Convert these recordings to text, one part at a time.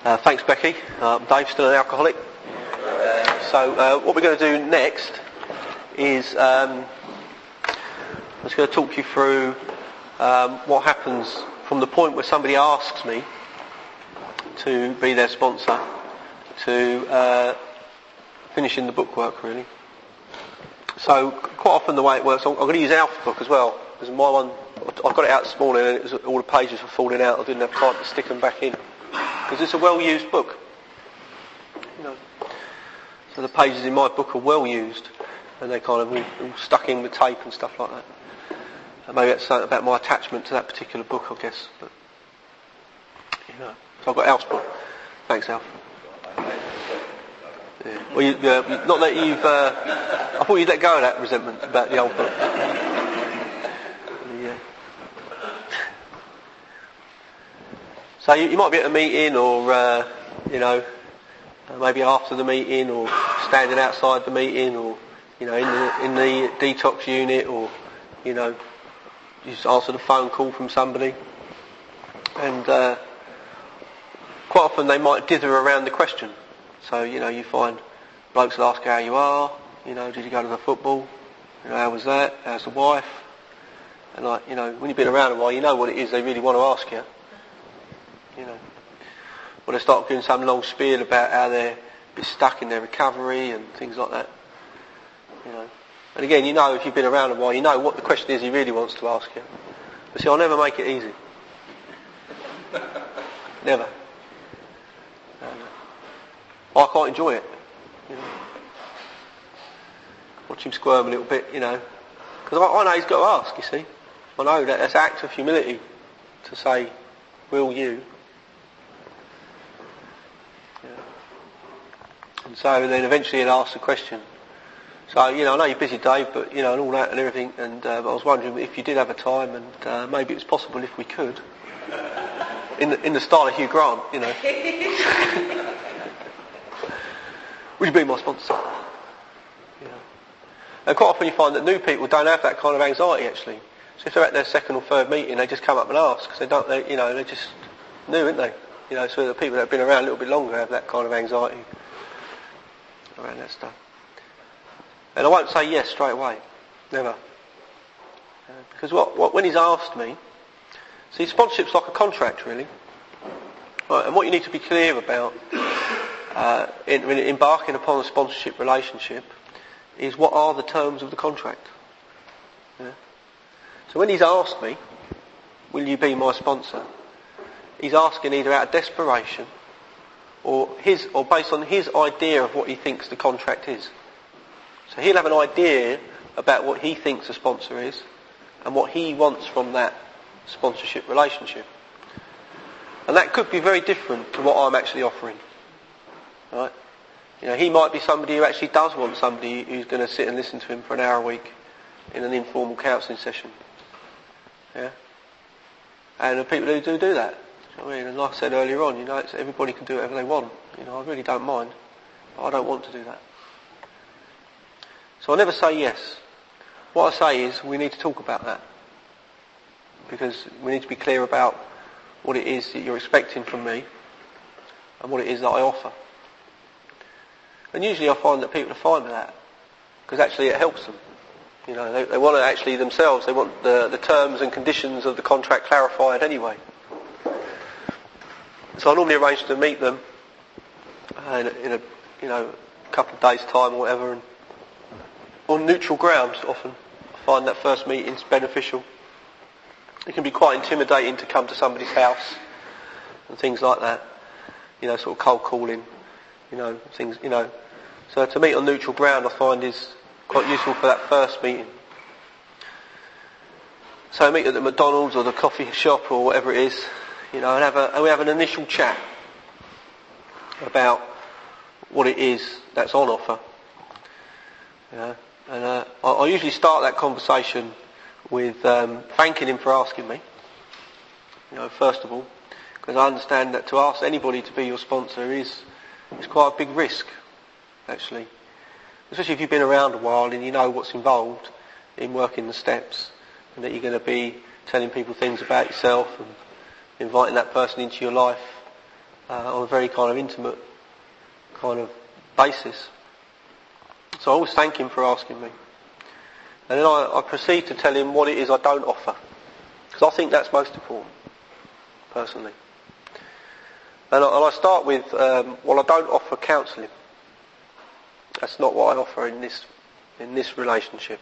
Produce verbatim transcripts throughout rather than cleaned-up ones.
Uh, thanks, Becky. Uh, Dave's still an alcoholic. So uh, what we're going to do next is um, I'm just going to talk you through um, what happens from the point where somebody asks me to be their sponsor to uh, finishing the bookwork, really. So quite often the way it works, I'm going to use Alpha Book as well, because my one, I got it out this morning and it was, all the pages were falling out. I didn't have time to stick them back in, because it's a well-used book. You know, so the pages in my book are well used, and they kind of all, all stuck in with tape and stuff like that. And maybe that's something about my attachment to that particular book, I guess. But you know, so I've got Alf's book. Thanks, Alf. Yeah. Well, you, uh, not that you've. Uh, I thought you'd let go of that resentment about the old book. Yeah. So you, you might be at a meeting, or uh, you know, maybe after the meeting, or standing outside the meeting, or you know, in the in the detox unit, or you know, you just answered a phone call from somebody, and uh, quite often they might dither around the question. So, you know, you find blokes will ask how you are, you know, did you go to the football, you know, how was that, how's the wife, and like, you know, when you've been around a while, you know what it is they really want to ask you, you know. Or they start doing some long spiel about how they're a bit stuck in their recovery and things like that, you know. And again, you know, if you've been around a while, you know what the question is he really wants to ask you. But see, I'll never make it easy. Never. I can't enjoy it, you know. Watch him squirm a little bit, you know, because I, I know he's got to ask. You see, I know that that's an act of humility to say, "Will you?" Yeah. And so then eventually he'll ask the question. So you know, I know you're busy, Dave, but you know, and all that and everything. And uh, I was wondering if you did have a time, and uh, maybe it's possible if we could, in the in the style of Hugh Grant, you know. Would you be my sponsor? You know. And quite often you find that new people don't have that kind of anxiety, actually. So if they're at their second or third meeting, they just come up and ask, because they don't, they, you know, they're just new, aren't they? You know, so the people that have been around a little bit longer have that kind of anxiety around that stuff. And I won't say yes straight away, never. Uh, because what, what, when he's asked me, see, sponsorship's like a contract, really. Right, and what you need to be clear about Uh, in, in embarking upon a sponsorship relationship is what are the terms of the contract. Yeah. So when he's asked me, will you be my sponsor, he's asking either out of desperation or his or based on his idea of what he thinks the contract is. So he'll have an idea about what he thinks a sponsor is and what he wants from that sponsorship relationship. And that could be very different to what I'm actually offering. Right? You know, he might be somebody who actually does want somebody who's going to sit and listen to him for an hour a week in an informal counselling session. Yeah? And the people who do do that. You know what I mean? And like I said earlier on, you know, it's, everybody can do whatever they want. You know, I really don't mind. But I don't want to do that. So I never say yes. What I say is we need to talk about that. Because we need to be clear about what it is that you're expecting from me and what it is that I offer. And usually I find that people are fine with that, because actually it helps them. You know, they, they want to actually themselves, they want the, the terms and conditions of the contract clarified anyway. So I normally arrange to meet them uh, in, a, in a you know a couple of days' time or whatever, and on neutral grounds. Often I find that first meeting's beneficial. It can be quite intimidating to come to somebody's house and things like that. You know, sort of cold calling. You know, things, you know. So to meet on neutral ground I find is quite useful for that first meeting. So I meet at the McDonald's or the coffee shop or whatever it is, you know, and have a, and we have an initial chat about what it is that's on offer. You know, and uh, I, I usually start that conversation with um, thanking him for asking me, you know, first of all, because I understand that to ask anybody to be your sponsor is It's quite a big risk, actually. Especially if you've been around a while and you know what's involved in working the steps, and that you're going to be telling people things about yourself and inviting that person into your life uh, on a very kind of intimate kind of basis. So I always thank him for asking me. And then I, I proceed to tell him what it is I don't offer. Because I think that's most important, personally. And I, and I start with, um, well, I don't offer counselling. That's not what I offer in this in this relationship.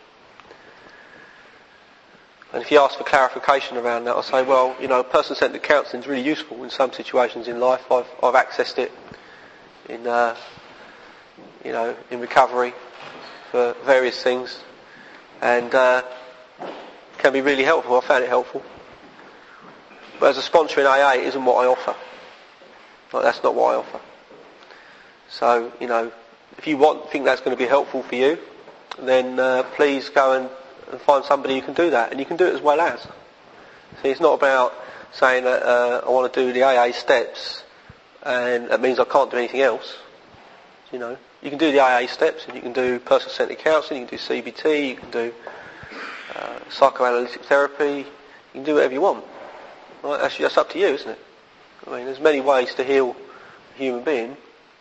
And if you ask for clarification around that, I say, well, you know, person-centred counselling is really useful in some situations in life. I've I've accessed it in, uh, you know, in recovery for various things, and uh, can be really helpful. I found it helpful. But as a sponsor in A A, it isn't what I offer. Like, that's not what I offer. So, you know, if you want, think that's going to be helpful for you, then uh, please go and, and find somebody who can do that, and you can do it as well as. See, it's not about saying that uh, I want to do the A A steps, and that means I can't do anything else. You know, you can do the A A steps, and you can do person-centred counselling, you can do C B T, you can do uh, psychoanalytic therapy, you can do whatever you want. Right? That's, that's up to you, isn't it? I mean, there's many ways to heal a human being.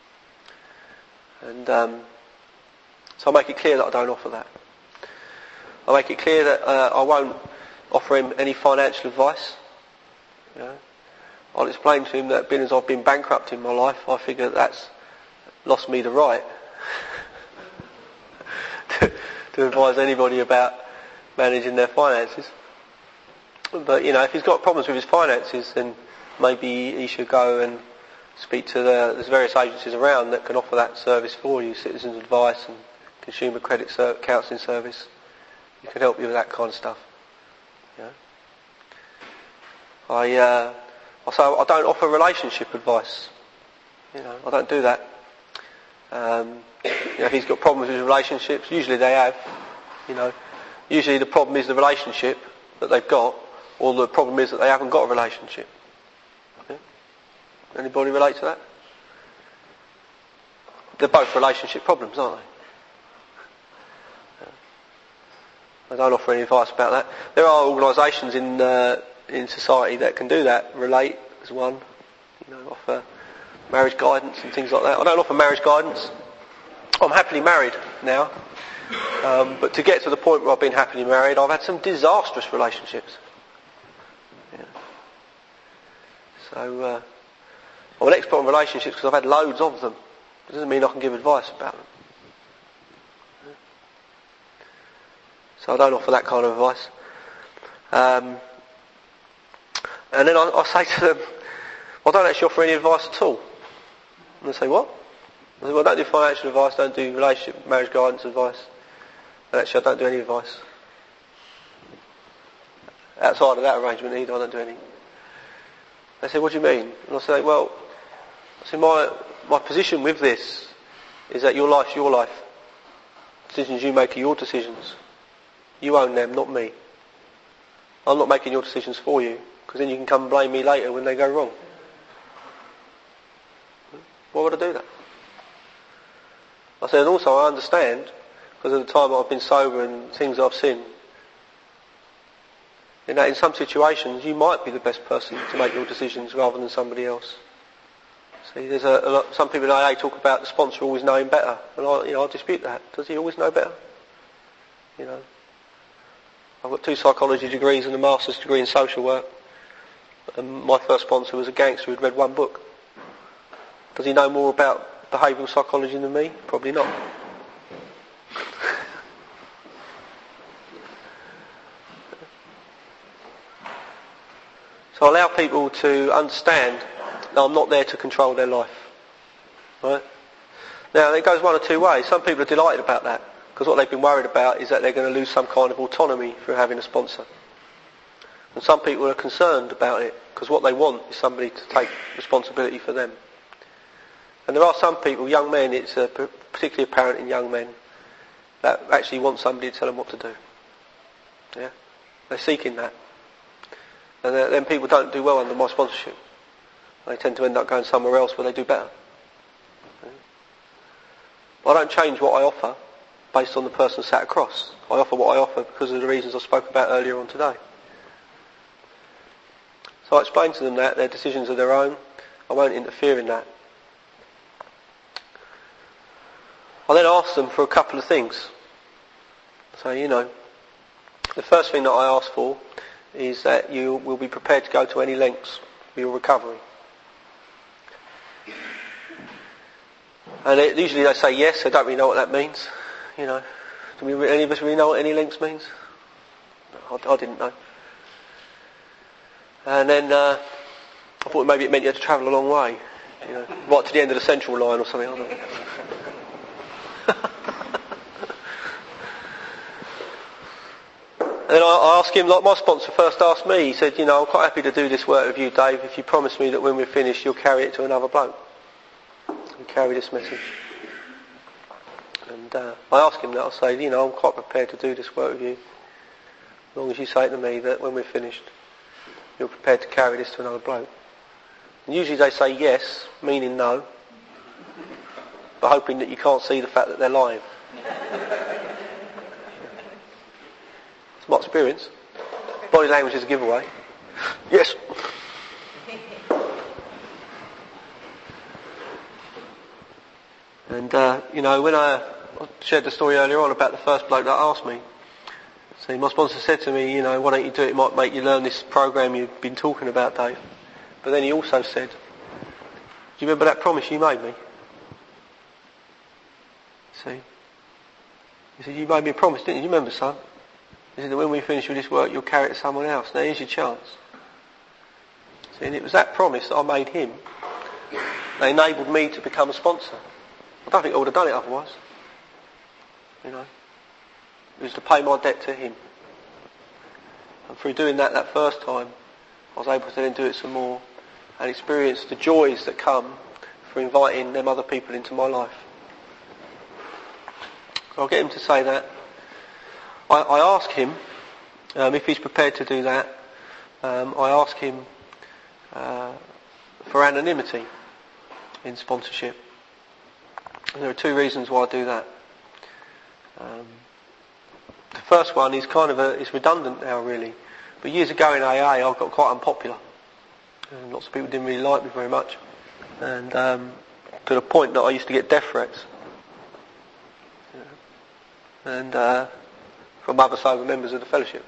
And um, so I make it clear that I don't offer that. I make it clear that uh, I won't offer him any financial advice. You know, I'll explain to him that being as I've been bankrupt in my life, I figure that that's lost me the right to, to advise anybody about managing their finances. But, you know, if he's got problems with his finances, then maybe he should go and speak to the, there's various agencies around that can offer that service for you, Citizens Advice and Consumer Credit Ser- Counselling Service. You can help you with that kind of stuff. You know? I, uh, also, I don't offer relationship advice. You know, I don't do that. Um, you know, if he's got problems with his relationships, usually they have. You know, usually the problem is the relationship that they've got, or the problem is that they haven't got a relationship. Okay? Anybody relate to that? They're both relationship problems, aren't they? I don't offer any advice about that. There are organisations in uh, in society that can do that. Relate is one. You know, offer marriage guidance and things like that. I don't offer marriage guidance. I'm happily married now, um, but to get to the point where I've been happily married, I've had some disastrous relationships. Yeah. So uh, I'm an expert on relationships because I've had loads of them. It doesn't mean I can give advice about them. So I don't offer that kind of advice. Um, and then I, I say to them, well, I don't actually offer any advice at all. And they say, what? I say, well, I don't do financial advice, don't do relationship, marriage guidance advice. And actually, I don't do any advice. Outside of that arrangement either, I don't do any. They say, what do you mean? And I say, well, I say, my, my position with this is that your life's your life. Decisions you make are your decisions. You own them, not me. I'm not making your decisions for you, because then you can come and blame me later when they go wrong. Why would I do that? I said, and also I understand, because of the time that I've been sober and things I've seen, in that in some situations you might be the best person to make your decisions rather than somebody else. See, there's a, a lot, some people in A A talk about the sponsor always knowing better, and I, you know, I dispute that. Does he always know better? You know, I've got two psychology degrees and a master's degree in social work, and my first sponsor was a gangster who'd read one book. Does he know more about behavioural psychology than me? Probably not. So I allow people to understand that I'm not there to control their life. Right? Now, it goes one or two ways. Some people are delighted about that, because what they've been worried about is that they're going to lose some kind of autonomy through having a sponsor. And some people are concerned about it, because what they want is somebody to take responsibility for them. And there are some people, young men, it's uh, particularly apparent in young men, that actually want somebody to tell them what to do. Yeah? They're seeking that. And then people don't do well under my sponsorship. They tend to end up going somewhere else where they do better. Yeah? I don't change what I offer based on the person sat across. I offer what I offer because of the reasons I spoke about earlier on today. So I explain to them that their decisions are their own, I won't interfere in that. I then ask them for a couple of things. So, you know, the first thing that I ask for is that you will be prepared to go to any lengths for your recovery. And it, usually they say yes. I don't really know what that means. You know, do we, any of us really know what any lengths means? I, I didn't know. And then uh, I thought maybe it meant you had to travel a long way, you know, right to the end of the Central Line or something. I don't know. And then I, I asked him, like my sponsor first asked me. He said, you know, I'm quite happy to do this work with you, Dave, if you promise me that when we're finished, you'll carry it to another bloke. You carry this message. And uh, I asked him that. I say, you know, I'm quite prepared to do this work with you, as long as you say to me that when we're finished, you're prepared to carry this to another bloke. And usually they say yes, meaning no, but hoping that you can't see the fact that they're lying. It's my experience. Body language is a giveaway. Yes. And, uh, you know, when I, I shared the story earlier on about the first bloke that asked me, see, my sponsor said to me, you know, why don't you do it? It might make you learn this program you've been talking about, Dave. But then he also said, do you remember that promise you made me? See? He said, you made me a promise, didn't you? You remember, son? He said that when we finish with this work, you'll carry it to someone else. Now here's your chance. See, and it was that promise that I made him that enabled me to become a sponsor. I don't think I would have done it otherwise. You know. It was to pay my debt to him. And through doing that that first time, I was able to then do it some more and experience the joys that come for inviting them other people into my life. So I'll get him to say that. I, I ask him um, if he's prepared to do that. Um, I ask him uh, for anonymity in sponsorship. And there are two reasons why I do that. Um, the first one is kind of a, it's redundant now really. But years ago in A A I got quite unpopular. And lots of people didn't really like me very much. And um, to the point that I used to get death threats. And uh, from other sober members of the fellowship.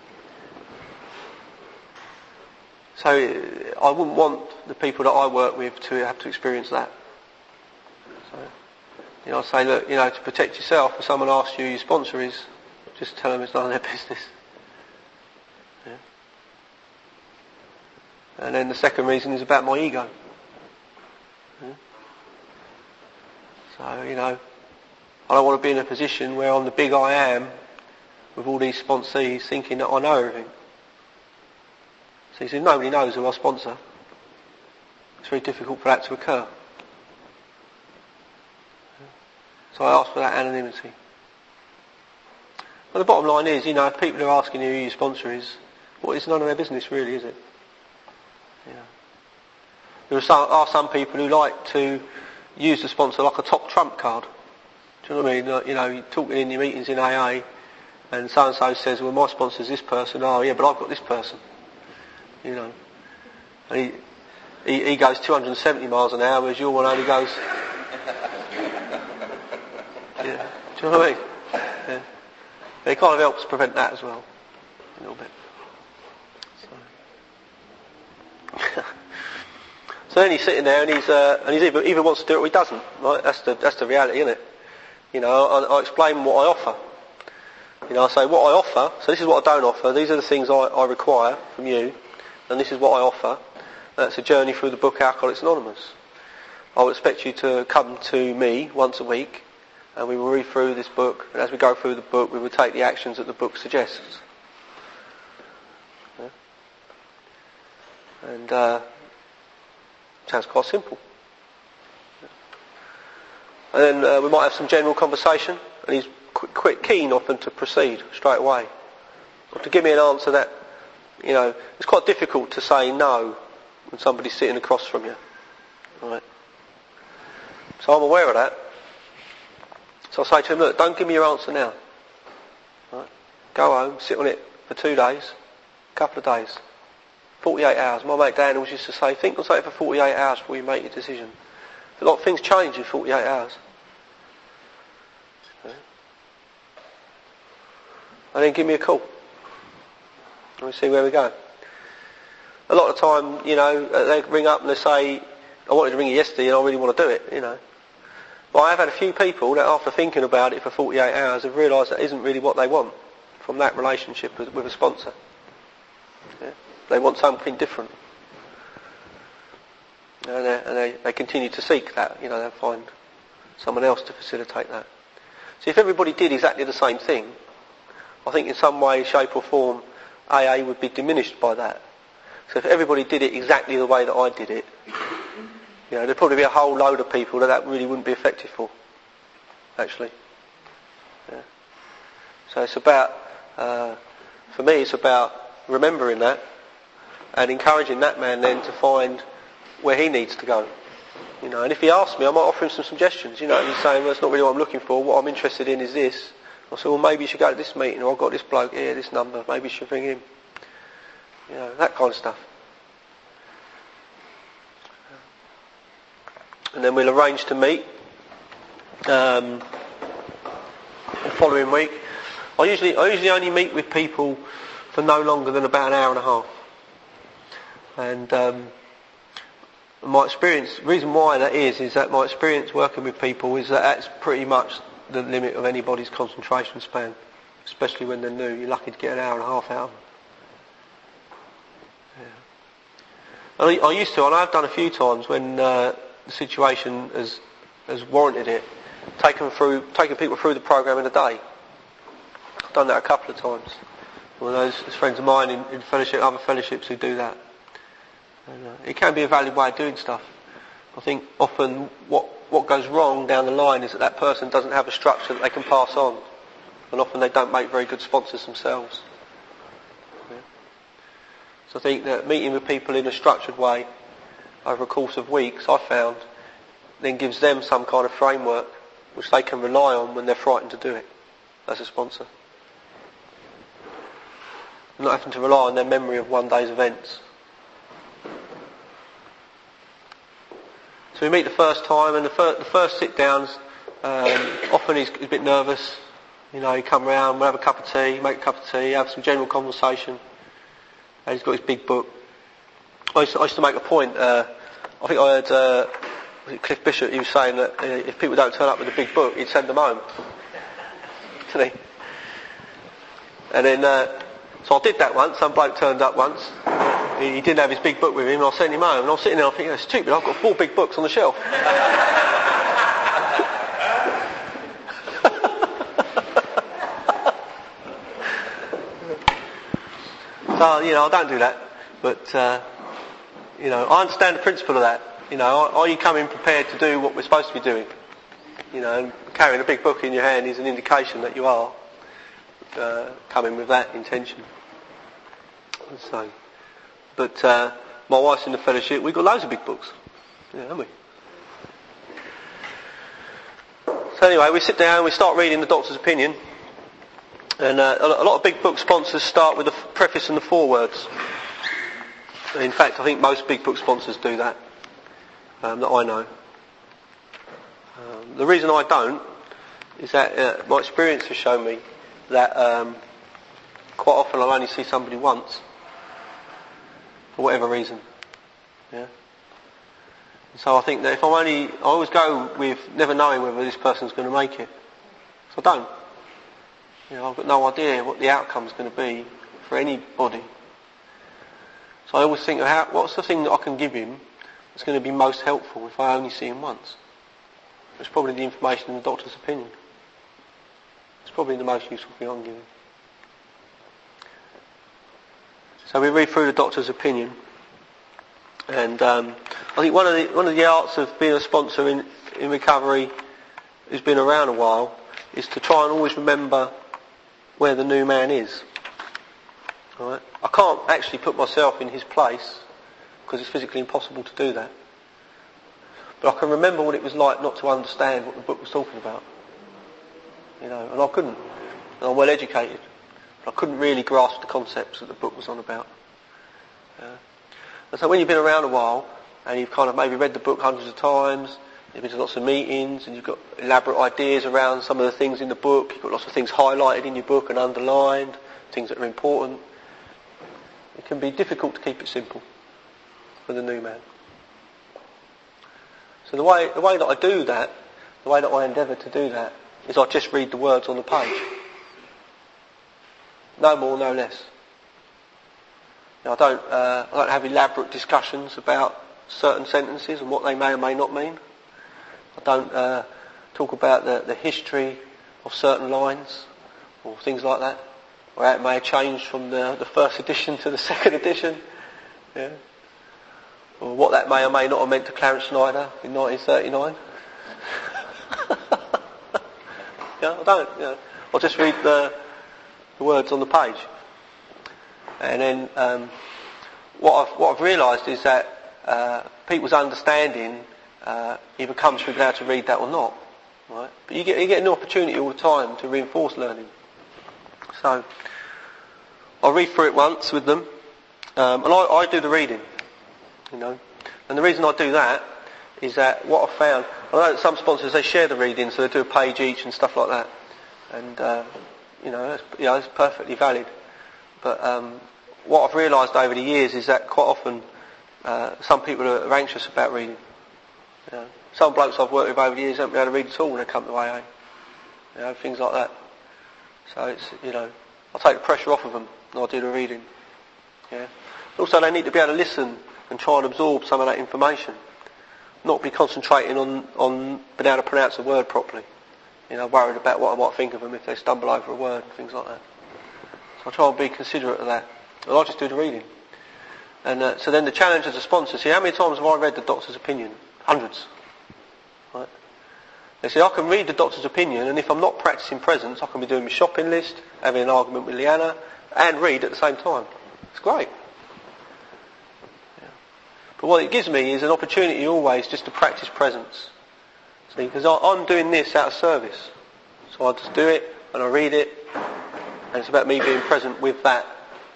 So I wouldn't want the people that I work with to have to experience that. So, you know, I say, look, you know, to protect yourself, if someone asks you who your sponsor is, just tell them it's none of their business. Yeah. And then the second reason is about my ego. Yeah. So, you know, I don't want to be in a position where I'm the big I am with all these sponsees thinking that I know everything. So you see, nobody knows who I sponsor. It's very difficult for that to occur. So I ask for that anonymity. Well, the bottom line is, you know, if people are asking you who your sponsor is, well, it's none of their business really, is it? Yeah. There are some, are some people who like to use the sponsor like a top trump card. Do you know what I mean? You know, you're talking in your meetings in A A, and so-and-so says, well, my sponsor's this person. Oh, yeah, but I've got this person. You know. And he, he, he goes two hundred seventy miles an hour, whereas your one only goes... Yeah. Do you know what I mean? Yeah. But it kind of helps prevent that as well. A little bit. So, so then he's sitting there and he's, uh, and he's either, either wants to do it or he doesn't. Right? That's the, that's the reality, isn't it? You know, I, I explain what I offer. You know, I say what I offer, so this is what I don't offer, these are the things I, I require from you, and this is what I offer. That's a journey through the book Alcoholics Anonymous. I would expect you to come to me once a week, and we will read through this book, and as we go through the book, we will take the actions that the book suggests. Yeah? And, uh, sounds quite simple. And then uh, we might have some general conversation, and he's qu- quick, keen often to proceed straight away. Or to give me an answer that, you know, it's quite difficult to say no when somebody's sitting across from you. Right? So I'm aware of that. So I say to him, look, don't give me your answer now. Right? Go home, sit on it for two days, a couple of days, forty-eight hours. My mate Dan always used to say, think on something for forty-eight hours before you make your decision. A lot of things change in forty-eight hours. And then give me a call. And we'll see where we go. A lot of the time, you know, they ring up and they say, I wanted to ring you yesterday and I really want to do it, you know. But I have had a few people that after thinking about it for forty-eight hours have realised that isn't really what they want from that relationship with, with a sponsor. Yeah? They want something different. And, they, and they, they continue to seek that, you know, they'll find someone else to facilitate that. So if everybody did exactly the same thing, I think in some way, shape or form, A A would be diminished by that. So if everybody did it exactly the way that I did it, you know, there'd probably be a whole load of people that that really wouldn't be effective for, actually. Yeah. So it's about, uh, for me, it's about remembering that and encouraging that man then to find where he needs to go. You know, and if he asks me, I might offer him some suggestions. You know, and he's saying, well, that's not really what I'm looking for. What I'm interested in is this. I said, well, maybe you should go to this meeting, or I've got this bloke here, this number. Maybe you should ring him. You know, that kind of stuff. And then we'll arrange to meet um, the following week. I usually, I usually only meet with people for no longer than about an hour and a half. And um, my experience, the reason why that is, is that my experience working with people is that that's pretty much the limit of anybody's concentration span, especially when they're new. You're lucky to get an hour and a half out of them. Yeah. I, I used to, and I've done a few times when uh, the situation has has warranted it, taken through, taken people through the program in a day. I've done that a couple of times. Well, those there's friends of mine in, in fellowship, other fellowships who do that. And, uh, it can be a valid way of doing stuff. I think often what what goes wrong down the line is that that person doesn't have a structure that they can pass on, and often they don't make very good sponsors themselves. Yeah. So I think that meeting with people in a structured way over a course of weeks, I found, then gives them some kind of framework which they can rely on when they're frightened to do it as a sponsor. Not having to rely on their memory of one day's events. So we meet the first time, and the, fir- the first sit-downs, um, often he's, he's a bit nervous. You know, you come round, we'll have a cup of tea, make a cup of tea, have some general conversation. And he's got his big book. I used to, I used to make a point, uh, I think I heard uh, was it Cliff Bishop, he was saying that uh, if people don't turn up with a big book, he'd send them home. Didn't he? And then, uh, so I did that once, some bloke turned up once. He, he didn't have his big book with him, and I sent him home, and I was sitting there, I thinking, that's stupid, I've got four big books on the shelf. So, you know, I don't do that, but, uh, you know, I understand the principle of that. You know, are, are you coming prepared to do what we're supposed to be doing? You know, and carrying a big book in your hand is an indication that you are uh, coming with that intention. So, but uh, my wife's in the fellowship, we've got loads of big books, yeah, haven't we? So anyway, we sit down, we start reading the doctor's opinion, and uh, a lot of big book sponsors start with the preface and the forewords. In fact, I think most big book sponsors do that, um, that I know. Um, the reason I don't is that uh, my experience has shown me that um, quite often I'll only see somebody once, for whatever reason. Yeah. And so I think that if I'm only, I always go with never knowing whether this person's going to make it. So I don't. You know, I've got no idea what the outcome's going to be for anybody. So I always think, of how, what's the thing that I can give him that's going to be most helpful if I only see him once? It's probably the information in the doctor's opinion. It's probably the most useful thing I can give him. So we read through the doctor's opinion, and um, I think one of the one of the arts of being a sponsor in, in recovery who's been around a while is to try and always remember where the new man is. All right? I can't actually put myself in his place because it's physically impossible to do that. But I can remember what it was like not to understand what the book was talking about. You know, and I couldn't. And I'm well educated. But I couldn't really grasp the concepts that the book was on about. Uh, And so when you've been around a while, and you've kind of maybe read the book hundreds of times, you've been to lots of meetings, and you've got elaborate ideas around some of the things in the book, you've got lots of things highlighted in your book and underlined, things that are important, it can be difficult to keep it simple for the new man. So the way, the way that I do that, the way that I endeavour to do that, is I just read the words on the page. No more, no less. Now, I don't, uh, I don't have elaborate discussions about certain sentences and what they may or may not mean. I don't uh, talk about the, the history of certain lines or things like that, or how it may have changed from the, the first edition to the second edition, yeah. Or what that may or may not have meant to Clarence Snyder in nineteen thirty-nine. Yeah, I don't. You know, I'll just read the, the words on the page, and then um, what I've what I've realised is that uh, people's understanding uh, either comes through being able to read that or not, right? But you get you get an opportunity all the time to reinforce learning. So I'll read through it once with them, um, and I, I do the reading, you know. And the reason I do that is that what I've found, I know that some sponsors, they share the reading, so they do a page each and stuff like that. And, uh, you know, that's, you know, that's perfectly valid. But um, what I've realised over the years is that quite often uh, some people are anxious about reading. You know, some blokes I've worked with over the years haven't been able to read at all when they come to A A. You know, things like that. So it's, you know, I take the pressure off of them and I do the reading. Yeah. Also, they need to be able to listen and try and absorb some of that information. Not be concentrating on, on being able to pronounce a word properly. You know, worried about what I might think of them if they stumble over a word and things like that. So I try and be considerate of that. And I just do the reading. And uh, so then the challenge as a sponsor, see, how many times have I read the doctor's opinion? Hundreds. Right? They say, I can read the doctor's opinion, and if I'm not practising presence, I can be doing my shopping list, having an argument with Leanna, and read at the same time. It's great. But what it gives me is an opportunity always just to practice presence. See, because I'm doing this out of service. So I just do it, and I read it, and it's about me being present with that,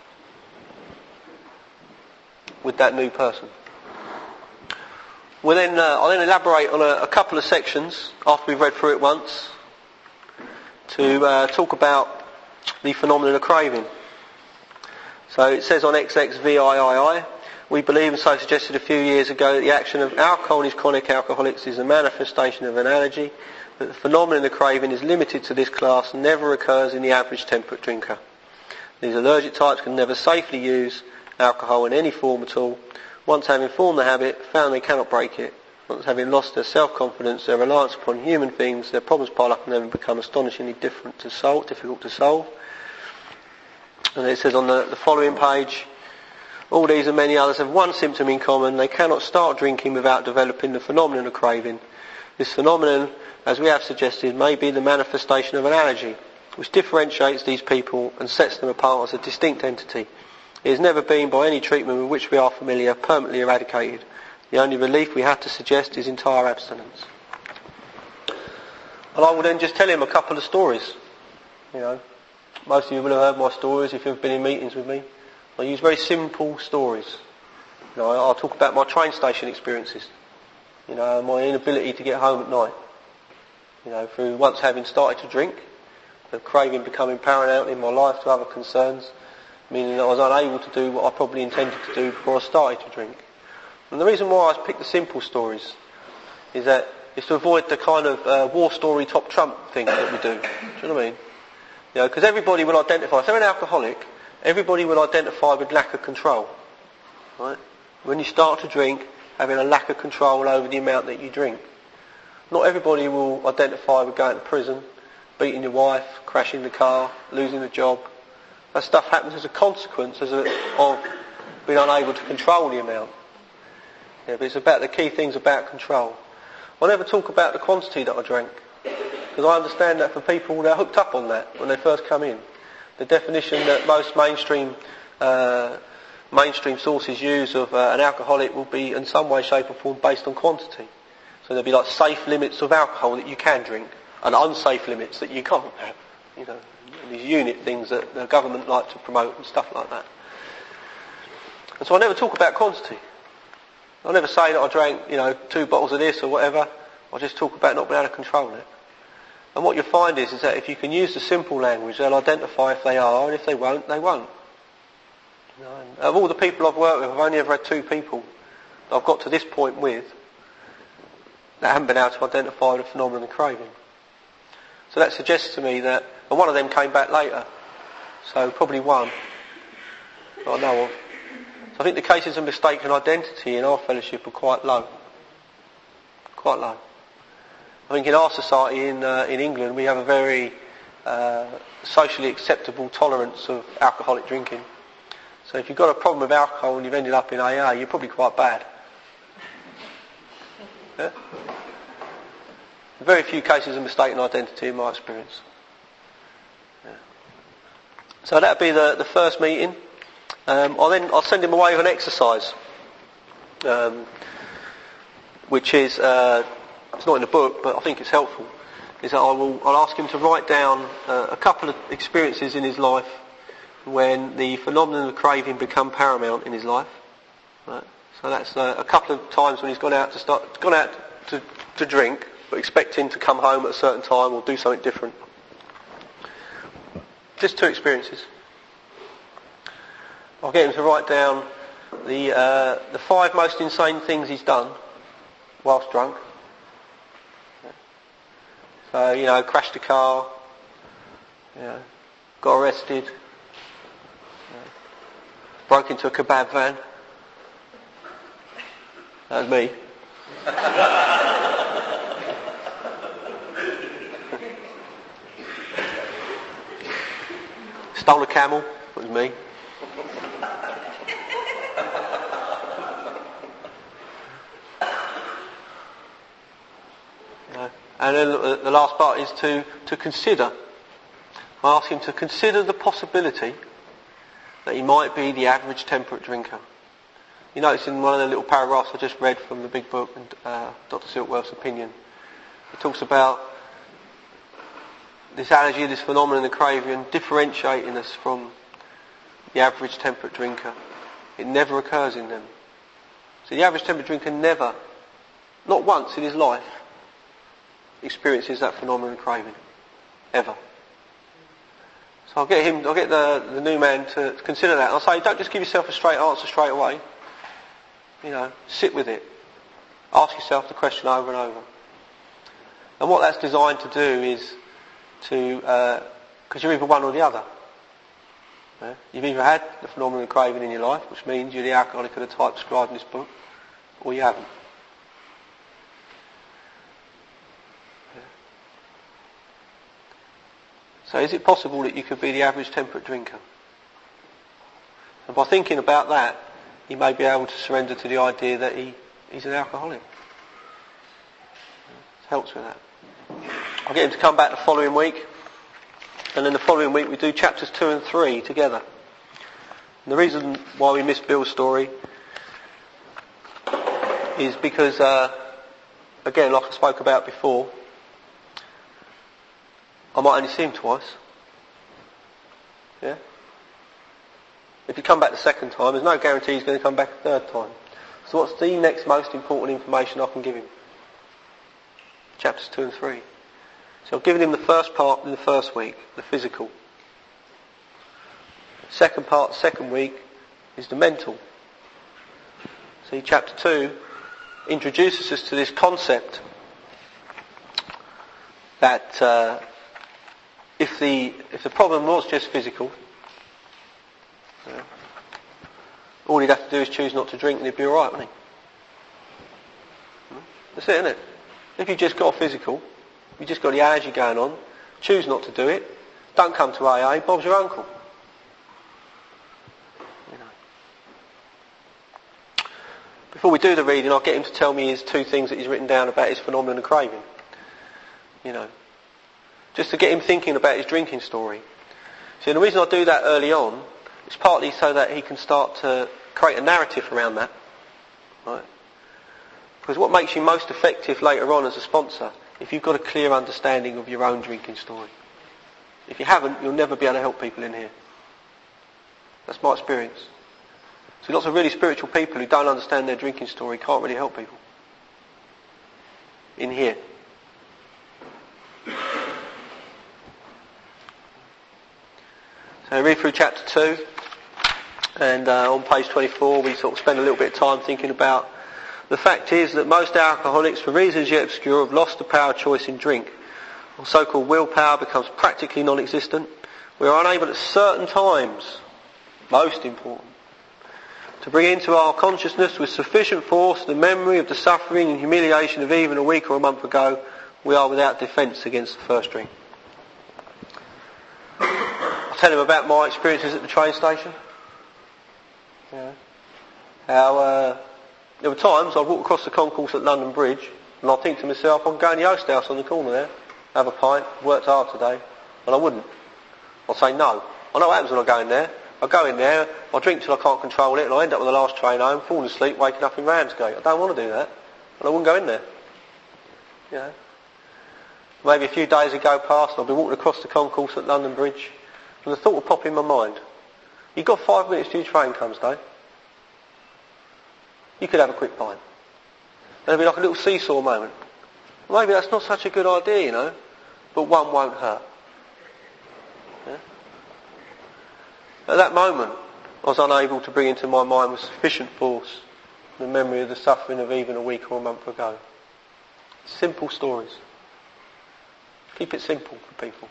with that new person. We'll then, uh, I'll then elaborate on a, a couple of sections after we've read through it once to uh, talk about the phenomenon of craving. So it says on X X V I I I, we believe, and so suggested a few years ago, that the action of alcohol in these chronic alcoholics is a manifestation of an allergy, that the phenomenon of craving is limited to this class and never occurs in the average temperate drinker. These allergic types can never safely use alcohol in any form at all. Once having formed the habit, found they cannot break it. Once having lost their self-confidence, their reliance upon human things, their problems pile up and then become astonishingly different to solve, difficult to solve. And it says on the, the following page, all these and many others have one symptom in common. They cannot start drinking without developing the phenomenon of craving. This phenomenon, as we have suggested, may be the manifestation of an allergy, which differentiates these people and sets them apart as a distinct entity. It has never been, by any treatment with which we are familiar, permanently eradicated. The only relief we have to suggest is entire abstinence. And I will then just tell him a couple of stories. You know, most of you will have heard my stories if you've been in meetings with me. I use very simple stories. You know, I'll talk about my train station experiences. You know, my inability to get home at night. You know, through once having started to drink, the craving becoming paramount in my life to other concerns, meaning that I was unable to do what I probably intended to do before I started to drink. And the reason why I pick the simple stories is that it's to avoid the kind of uh, war story top trump thing that we do. Do you know what I mean? You know, because everybody will identify. If they're an alcoholic, everybody will identify with lack of control. Right? When you start to drink, having a lack of control over the amount that you drink. Not everybody will identify with going to prison, beating your wife, crashing the car, losing the job. That stuff happens as a consequence as a, of being unable to control the amount. Yeah, but it's about the key things about control. I never talk about the quantity that I drank, because I understand that for people, they're hooked up on that when they first come in. The definition that most mainstream uh, mainstream sources use of uh, an alcoholic will be in some way, shape or form based on quantity. So there'll be like safe limits of alcohol that you can drink and unsafe limits that you can't have. You know, these unit things that the government like to promote and stuff like that. And so I never talk about quantity. I never say that I drank, you know, two bottles of this or whatever. I just talk about not being able to control it. And what you find is, is that if you can use the simple language, they'll identify if they are, and if they won't, they won't. You know, and of all the people I've worked with, I've only ever had two people that I've got to this point with that haven't been able to identify the phenomenon of craving. So that suggests to me that, and one of them came back later, so probably one that I know of. So I think the cases of mistaken identity in our fellowship are quite low. Quite low. I think in our society in uh, in England we have a very uh, socially acceptable tolerance of alcoholic drinking. So if you've got a problem with alcohol and you've ended up in A A, you're probably quite bad. Yeah? Very few cases of mistaken identity in my experience. Yeah. So that'll be the, the first meeting. Um, I'll then I'll send him away with an exercise, um, which is uh, it's not in the book, but I think it's helpful. Is that I will I'll ask him to write down uh, a couple of experiences in his life when the phenomenon of craving become paramount in his life. Right? So that's uh, a couple of times when he's gone out to start gone out to, to drink, but expecting to come home at a certain time or do something different. Just two experiences. I'll get him to write down the uh, the five most insane things he's done whilst drunk. So, you know, crashed a car, you know, got arrested, you know, broke into a kebab van. That was me. Stole a camel. That was me. And then the last part is to, to consider. I ask him to consider the possibility that he might be the average temperate drinker. You notice in one of the little paragraphs I just read from the big book, and uh, Doctor Silkworth's opinion, it talks about this allergy, this phenomenon of craving, differentiating us from the average temperate drinker. It never occurs in them. So the average temperate drinker never, not once in his life, experiences that phenomenon of craving. Ever. So I'll get him, I'll get the, the new man to consider that. I'll say, don't just give yourself a straight answer straight away. You know, sit with it. Ask yourself the question over and over. And what that's designed to do is to, because uh, you're either one or the other. Yeah? You've either had the phenomenon of craving in your life, which means you're the alcoholic of the type described in this book, or you haven't. So is it possible that you could be the average temperate drinker? And by thinking about that, he may be able to surrender to the idea that he, he's an alcoholic. It helps with that. I'll get him to come back the following week. And then the following week we do chapters two and three together. And the reason why we missed Bill's story is because, uh, again, like I spoke about before, I might only see him twice. Yeah? If you come back the second time, there's no guarantee he's going to come back a third time. So what's the next most important information I can give him? Chapters two and three. So I've given him the first part in the first week, the physical. Second part, second week, is the mental. See, chapter two introduces us to this concept that uh, if the if the problem was just physical, yeah, all he'd have to do is choose not to drink and he'd be alright, wouldn't he? That's it, isn't it? If you just got physical, you just got the allergy going on, choose not to do it, don't come to A A, Bob's your uncle. You know. Before we do the reading, I'll get him to tell me his two things that he's written down about his phenomenon of craving. You know. Just to get him thinking about his drinking story. See, the reason I do that early on is partly so that he can start to create a narrative around that. Right? Because what makes you most effective later on as a sponsor, if you've got a clear understanding of your own drinking story. If you haven't, you'll never be able to help people in here. That's my experience. So lots of really spiritual people who don't understand their drinking story can't really help people. In here. So I read through chapter two, and uh, on page twenty-four we sort of spend a little bit of time thinking about the fact is that most alcoholics, for reasons yet obscure, have lost the power of choice in drink. Or so-called willpower becomes practically non-existent. We are unable at certain times, most important, to bring into our consciousness with sufficient force the memory of the suffering and humiliation of even a week or a month ago. We are without defence against the first drink. I'll tell him about my experiences at the train station. Yeah. How uh, there were times I'd walk across the concourse at London Bridge and I'd think to myself, I'm going to the Host House on the corner there, have a pint, worked hard today, and I wouldn't. I'd say no. I know what happens when I go in there. I go in there, I drink till I can't control it, and I end up with the last train home, falling asleep, waking up in Ramsgate. I don't want to do that, and I wouldn't go in there. You know. Maybe a few days would go past, and I'd be walking across the concourse at London Bridge, and the thought would pop in my mind. You've got five minutes till your train comes, Dave. You could have a quick pint. And it'd be like a little seesaw moment. Maybe that's not such a good idea, you know, but one won't hurt. Yeah? At that moment, I was unable to bring into my mind with sufficient force the memory of the suffering of even a week or a month ago. Simple stories. Keep it simple for people.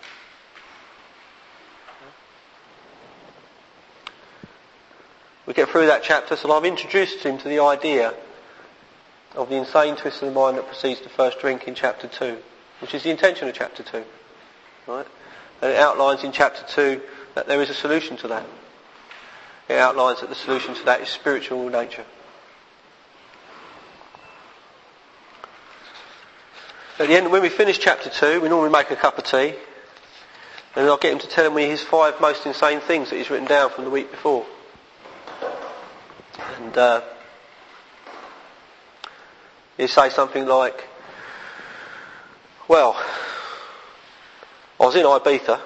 We get through that chapter, so I've introduced him to the idea of the insane twist of the mind that precedes the first drink in chapter two, which is the intention of chapter two. Right? And it outlines in chapter two that there is a solution to that. It outlines that the solution to that is spiritual in nature. At the end, when we finish chapter two, we normally make a cup of tea, and I'll get him to tell me his five most insane things that he's written down from the week before. And uh, he'll say something like, well, I was in Ibiza.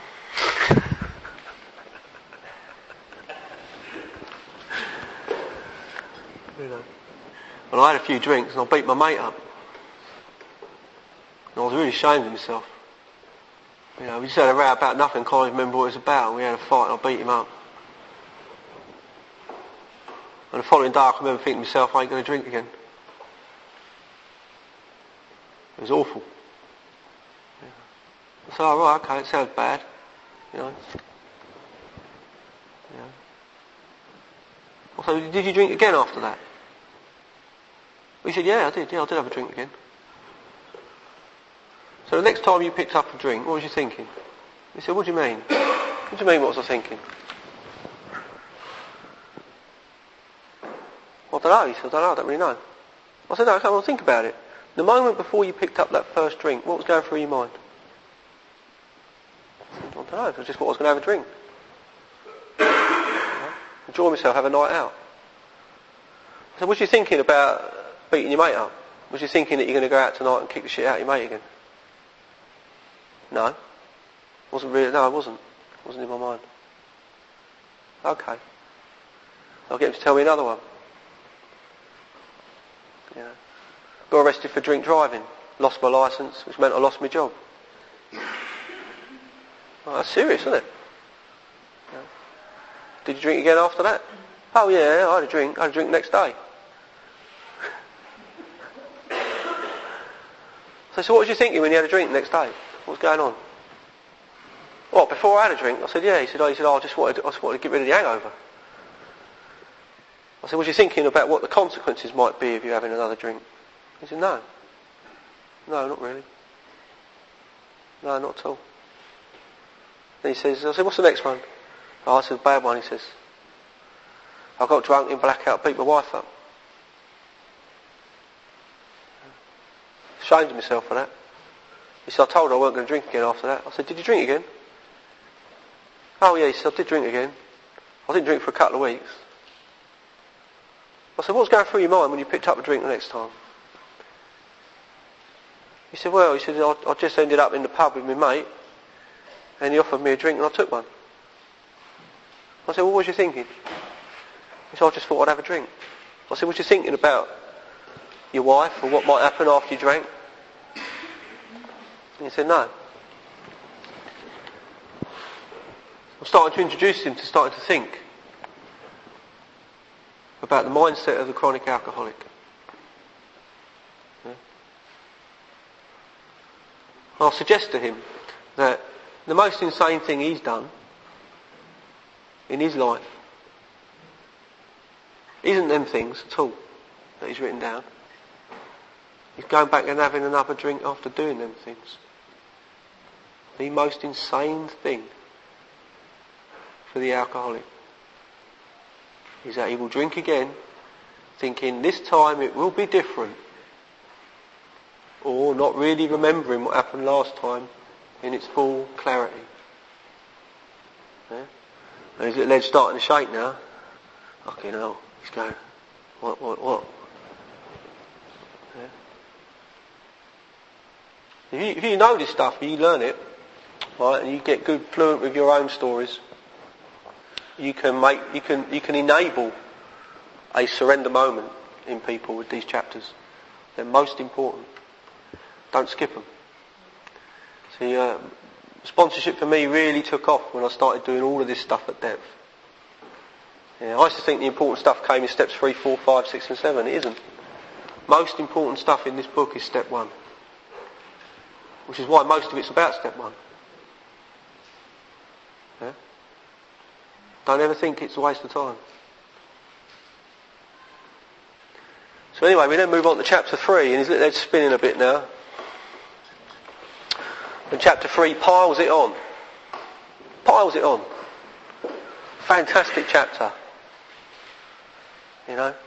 You know, and I had a few drinks and I beat my mate up. And I was really ashamed of myself. You know, we just had a row about nothing, can't even remember what it was about, and we had a fight and I beat him up. And the following day I can remember thinking to myself, I ain't going to drink again. It was awful. Yeah. I said, oh right, okay, it sounds bad. You know. Yeah. I said, did you drink again after that? He said, yeah, I did, yeah, I did have a drink again. So the next time you picked up a drink, what was you thinking? He said, what do you mean? What do you mean, what was I thinking? I don't know, he said, I don't know, I don't really know. I said, no, come on, think about it. The moment before you picked up that first drink, what was going through your mind? I said, I don't know, it was just what I was going to have a drink. Enjoy myself, have a night out. I said, was you thinking about beating your mate up? Was you thinking that you're going to go out tonight and kick the shit out of your mate again? No. Wasn't really, no, it wasn't. It wasn't in my mind. Okay. I'll get him to tell me another one. Yeah. Got arrested for drink driving. Lost my licence, which meant I lost my job. Oh, that's serious, isn't it? Yeah. Did you drink again after that? Oh yeah, I had a drink. I had a drink the next day. So, so what was you thinking when you had a drink the next day? What was going on? What, before I had a drink? I said, yeah. He said, oh, he said, oh I, just wanted to, I just wanted to get rid of the hangover. I said, was you thinking about what the consequences might be of you having another drink? He said, no. No, not really. No, not at all. Then he says, I said, what's the next one? Oh, I said, bad one, he says. I got drunk in blackout, beat my wife up. Ashamed of myself for that. He said, I told her I weren't going to drink again after that. I said, did you drink again? Oh yeah, he said, I did drink again. I didn't drink for a couple of weeks. I said, what was going through your mind when you picked up a drink the next time? He said, well, he said, I, I just ended up in the pub with my mate and he offered me a drink and I took one. I said, well, what was you thinking? So I just thought I'd have a drink. I said, was you thinking about your wife or what might happen after you drank? And he said, no. I'm starting to introduce him to starting to think about the mindset of the chronic alcoholic. Yeah. I'll suggest to him that the most insane thing he's done in his life isn't them things at all that he's written down. He's going back and having another drink after doing them things. The most insane thing for the alcoholic is that he will drink again thinking this time it will be different, or not really remembering what happened last time in its full clarity. Yeah? And his little legs starting to shake now. Fucking hell. He's going, what, what, what? Yeah. If you, if you know this stuff, you learn it, right, and you get good fluent with your own stories, you can make, you can, you can enable a surrender moment in people with these chapters. They're most important. Don't skip them. See, uh, sponsorship for me really took off when I started doing all of this stuff at depth. Yeah, I used to think the important stuff came in steps three, four, five, six and seven. It isn't. Most important stuff in this book is step one. Which is why most of it's about step one. Yeah? Don't ever think it's a waste of time. So anyway, we then move on to chapter three, and his little head's spinning a bit now. And chapter three piles it on. Piles it on. Fantastic chapter. You know.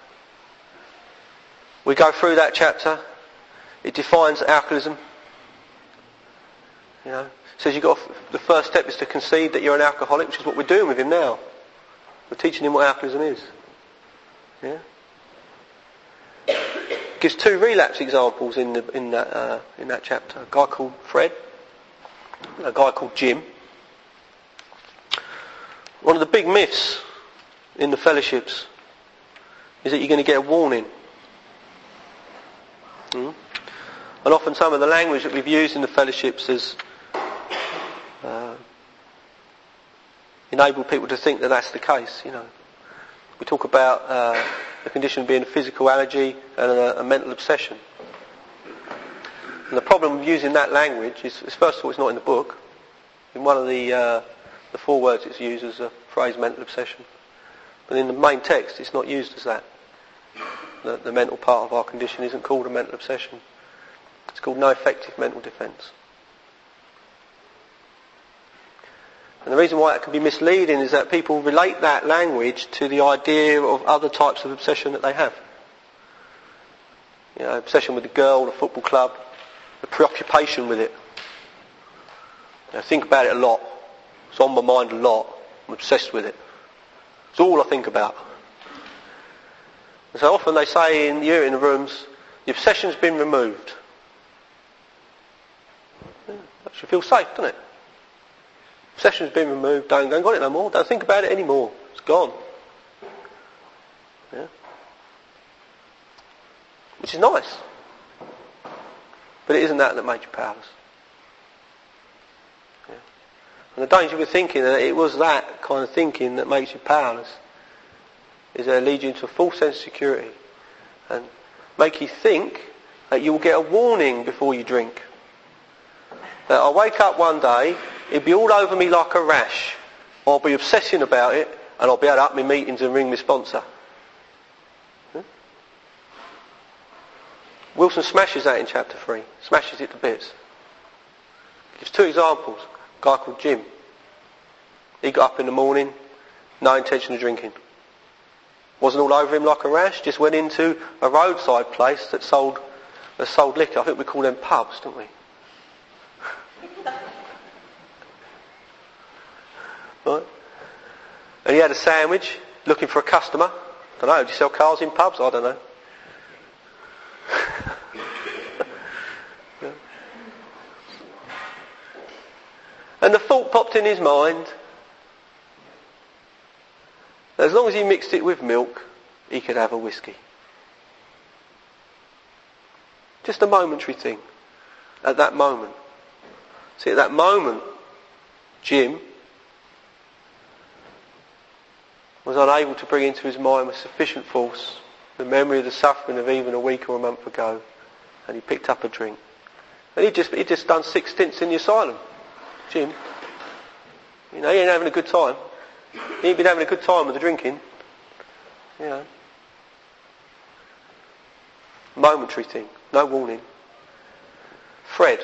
We go through that chapter. It defines alcoholism. You know. It says you've got, the first step is to concede that you're an alcoholic, which is what we're doing with him now. We're teaching him what alcoholism is. Yeah. Gives two relapse examples in the, in that uh, in that chapter. A guy called Fred, a guy called Jim. One of the big myths in the fellowships is that you're going to get a warning. Hmm? And often some of the language that we've used in the fellowships has uh, enabled people to think that that's the case. You know, we talk about uh, the condition being a physical allergy and a, a mental obsession. And the problem with using that language is, is, first of all, it's not in the book. In one of the uh, the four words it's used as a phrase, mental obsession. But in the main text, it's not used as that. The, the mental part of our condition isn't called a mental obsession. It's called no effective mental defence. And the reason why it can be misleading is that people relate that language to the idea of other types of obsession that they have. You know, obsession with the girl, the football club, the preoccupation with it. You know, think about it a lot. It's on my mind a lot. I'm obsessed with it. It's all I think about. And so often they say in you in the rooms, the obsession's been removed. Yeah, that should feel safe, doesn't it? Obsession's been removed, don't, don't got it no more, don't think about it anymore. It's gone. Yeah. Which is nice. But it isn't that that made you powerless. Yeah. And the danger with thinking that it was that kind of thinking that makes you powerless is that it leads you into a false sense of security and make you think that you will get a warning before you drink. That I'll wake up one day, it'll be all over me like a rash. I'll be obsessing about it and I'll be able to up my meetings and ring my sponsor. Hmm? Wilson smashes that in chapter three. Smashes it to bits. Gives two examples. A guy called Jim. He got up in the morning, no intention of drinking. Wasn't all over him like a rash, just went into a roadside place that sold that sold liquor. I think we call them pubs, don't we? Right? And he had a sandwich, looking for a customer. I don't know, do you sell cars in pubs? I don't know. Yeah. And the thought popped in his mind, as long as he mixed it with milk, he could have a whiskey. Just a momentary thing. At that moment. See, at that moment, Jim was unable to bring into his mind with sufficient force the memory of the suffering of even a week or a month ago, and he picked up a drink. And he'd just, he'd just done six stints in the asylum. Jim. You know, he ain't having a good time. He ain't been having a good time with the drinking. You know. Momentary thing. No warning. Fred.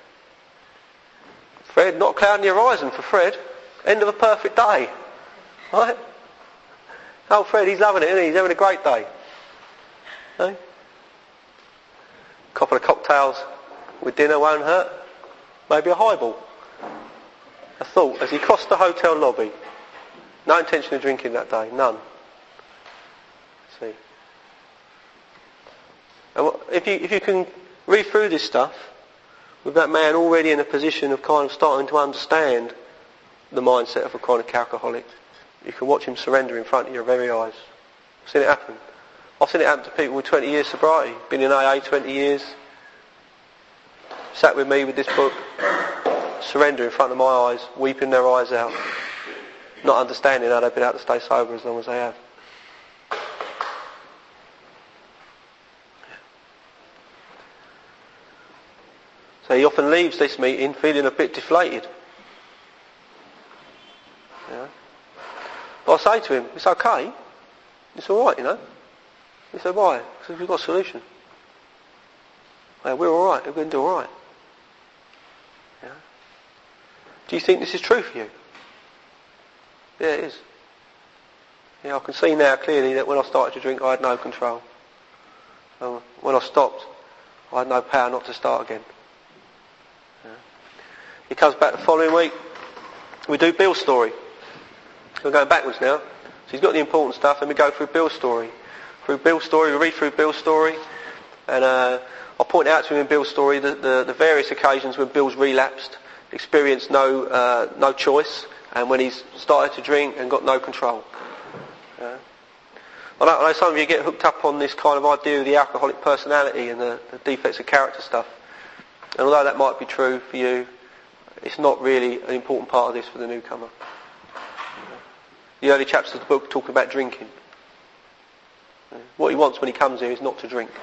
Fred, not a cloud in the horizon for Fred. End of a perfect day. Right? Oh, Fred, he's loving it, isn't he? He's having a great day. No? Couple of cocktails with dinner won't hurt. Maybe a highball. A thought as he crossed the hotel lobby. No intention of drinking that day. None. See. And if you, if you can read through this stuff with that man already in a position of kind of starting to understand the mindset of a chronic alcoholic, you can watch him surrender in front of your very eyes. I've seen it happen. I've seen it happen to people with twenty years sobriety. Been in A A twenty years. Sat with me with this book. Surrender in front of my eyes. Weeping their eyes out. Not understanding how they've been able to stay sober as long as they have. So he often leaves this meeting feeling a bit deflated. Yeah. But I say to him, it's okay. It's alright, you know. He said, why? Because we've got a solution. Well, we're alright. We're going to do alright. Yeah. Do you think this is true for you? Yeah, it is. Yeah, I can see now clearly that when I started to drink, I had no control. Um, when I stopped, I had no power not to start again. Yeah. He comes back the following week. We do Bill's story. We're going backwards now. So he's got the important stuff, and we go through Bill's story. Through Bill's story, we read through Bill's story, and uh, I'll point out to him in Bill's story the, the, the various occasions when Bill's relapsed, experienced no uh, no choice, and when he's started to drink and got no control. Yeah. I know, I know some of you get hooked up on this kind of idea of the alcoholic personality and the, the defects of character stuff. And although that might be true for you, it's not really an important part of this for the newcomer. The early chapters of the book talk about drinking. What he wants when he comes here is not to drink.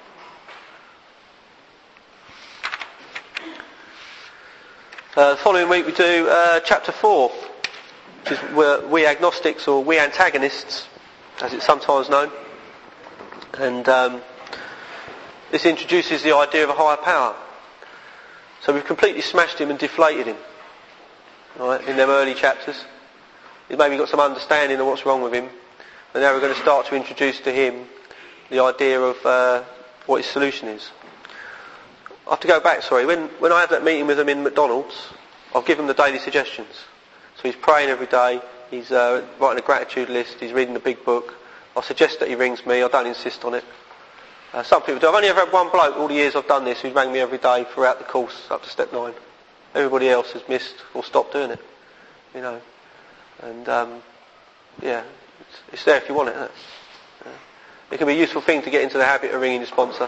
Uh, the following week we do uh, chapter four, which is where we agnostics, or we antagonists, as it's sometimes known. And um, this introduces the idea of a higher power. So we've completely smashed him and deflated him, right, in them early chapters. He's maybe got some understanding of what's wrong with him. And now we're going to start to introduce to him the idea of uh, what his solution is. I have to go back, sorry. When, when I had that meeting with him in McDonald's, I've given him the daily suggestions. So he's praying every day. He's uh, writing a gratitude list. He's reading the big book. I suggest that he rings me. I don't insist on it. Uh, some people do. I've only ever had one bloke all the years I've done this who's rang me every day throughout the course up to step nine. Everybody else has missed or stopped doing it. You know. And, um, yeah, it's, it's there if you want it, isn't it? Yeah. It can be a useful thing to get into the habit of ringing your sponsor.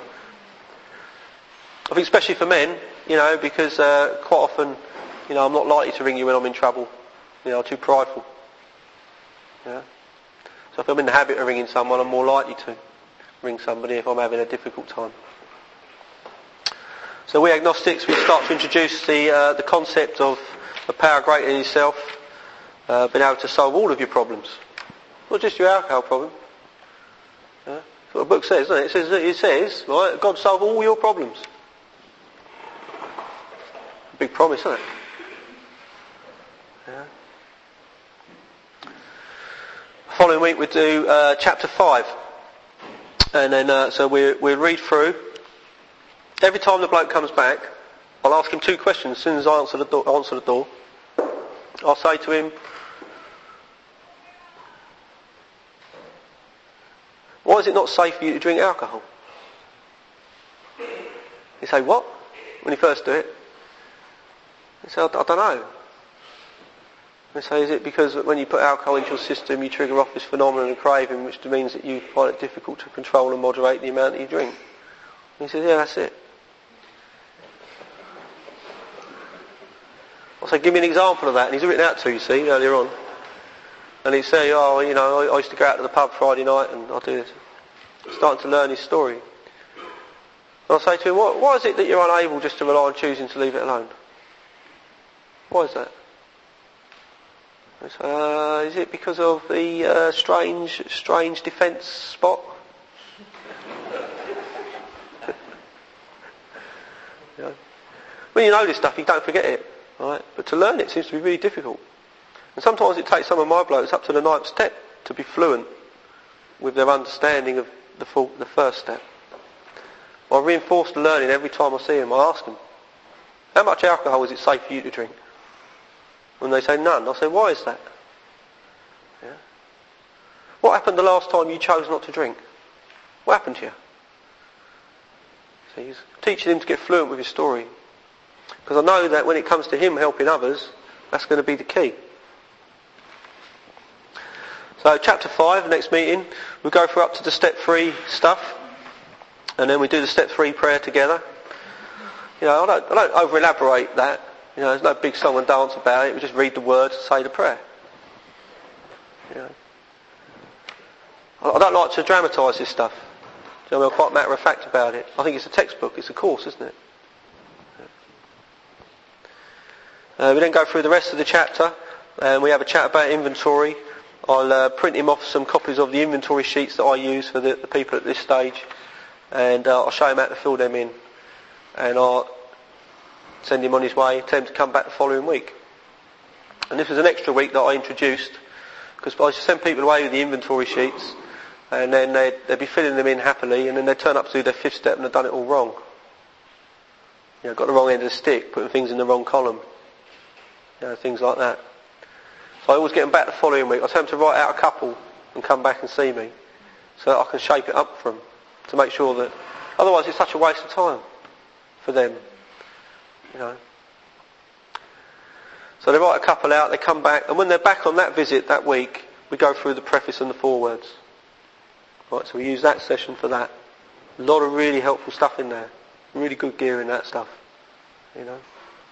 I think especially for men, you know, because uh, quite often, you know, I'm not likely to ring you when I'm in trouble. You know, I'm too prideful. Yeah. So if I'm in the habit of ringing someone, I'm more likely to ring somebody if I'm having a difficult time. So we agnostics, we start to introduce the uh, the concept of a power greater than yourself, uh, being able to solve all of your problems, not just your alcohol problem. Yeah. That's what the book says, doesn't it? It says, it says, right, God solve all your problems. Big promise, isn't it? Yeah. Following week we do uh, chapter five, and then uh, so we we read through. Every time the bloke comes back, I'll ask him two questions. As soon as I answer the door, answer the door, I'll say to him, "Why is it not safe for you to drink alcohol?" He say, "What?" When you first do it. He said, I, I don't know. They say, is it because when you put alcohol into your system you trigger off this phenomenon of craving, which means that you find it difficult to control and moderate the amount that you drink? And he says, yeah, that's it. I say, give me an example of that. And he's written out to you, see, earlier on. And he'd say, oh, you know, I, I used to go out to the pub Friday night and I do this. Starting to learn his story. And I say to him, why, why is it that you're unable just to rely on choosing to leave it alone? Why is that? He say, uh, is it because of the uh, strange, strange defence spot? You know, when you know this stuff, you don't forget it, right? But to learn it seems to be really difficult. And sometimes it takes some of my blokes up to the ninth step to be fluent with their understanding of the, full, the first step. I reinforce the learning every time I see them. I ask them, how much alcohol is it safe for you to drink? When they say none, I say, why is that? Yeah. What happened the last time you chose not to drink? What happened to you? So he's teaching him to get fluent with his story. Because I know that when it comes to him helping others, that's going to be the key. So chapter five, the next meeting, we'll go through up to the step three stuff. And then we do the step three prayer together. You know, I don't, I don't over elaborate that. You know, there's no big song and dance about it. We just read the words, say the prayer. You know, I, I don't like to dramatise this stuff. You know, I'm quite matter of fact about it. I think it's a textbook. It's a course, isn't it? Uh, we then go through the rest of the chapter, and we have a chat about inventory. I'll uh, print him off some copies of the inventory sheets that I use for the, the people at this stage. And uh, I'll show him how to fill them in, and I'll send him on his way, tell him to come back the following week. And this was an extra week that I introduced, because I send people away with the inventory sheets, and then they'd, they'd be filling them in happily, and then they'd turn up to do their fifth step and they'd done it all wrong. You know, got the wrong end of the stick, putting things in the wrong column. You know, things like that. So I always get them back the following week. I tell them to write out a couple and come back and see me, so that I can shape it up for them. To make sure that, otherwise it's such a waste of time for them, you know. So they write a couple out, they come back, and when they're back on that visit that week, we go through the preface and the forewords. Right, so we use that session for that. A lot of really helpful stuff in there, really good gear in that stuff, you know.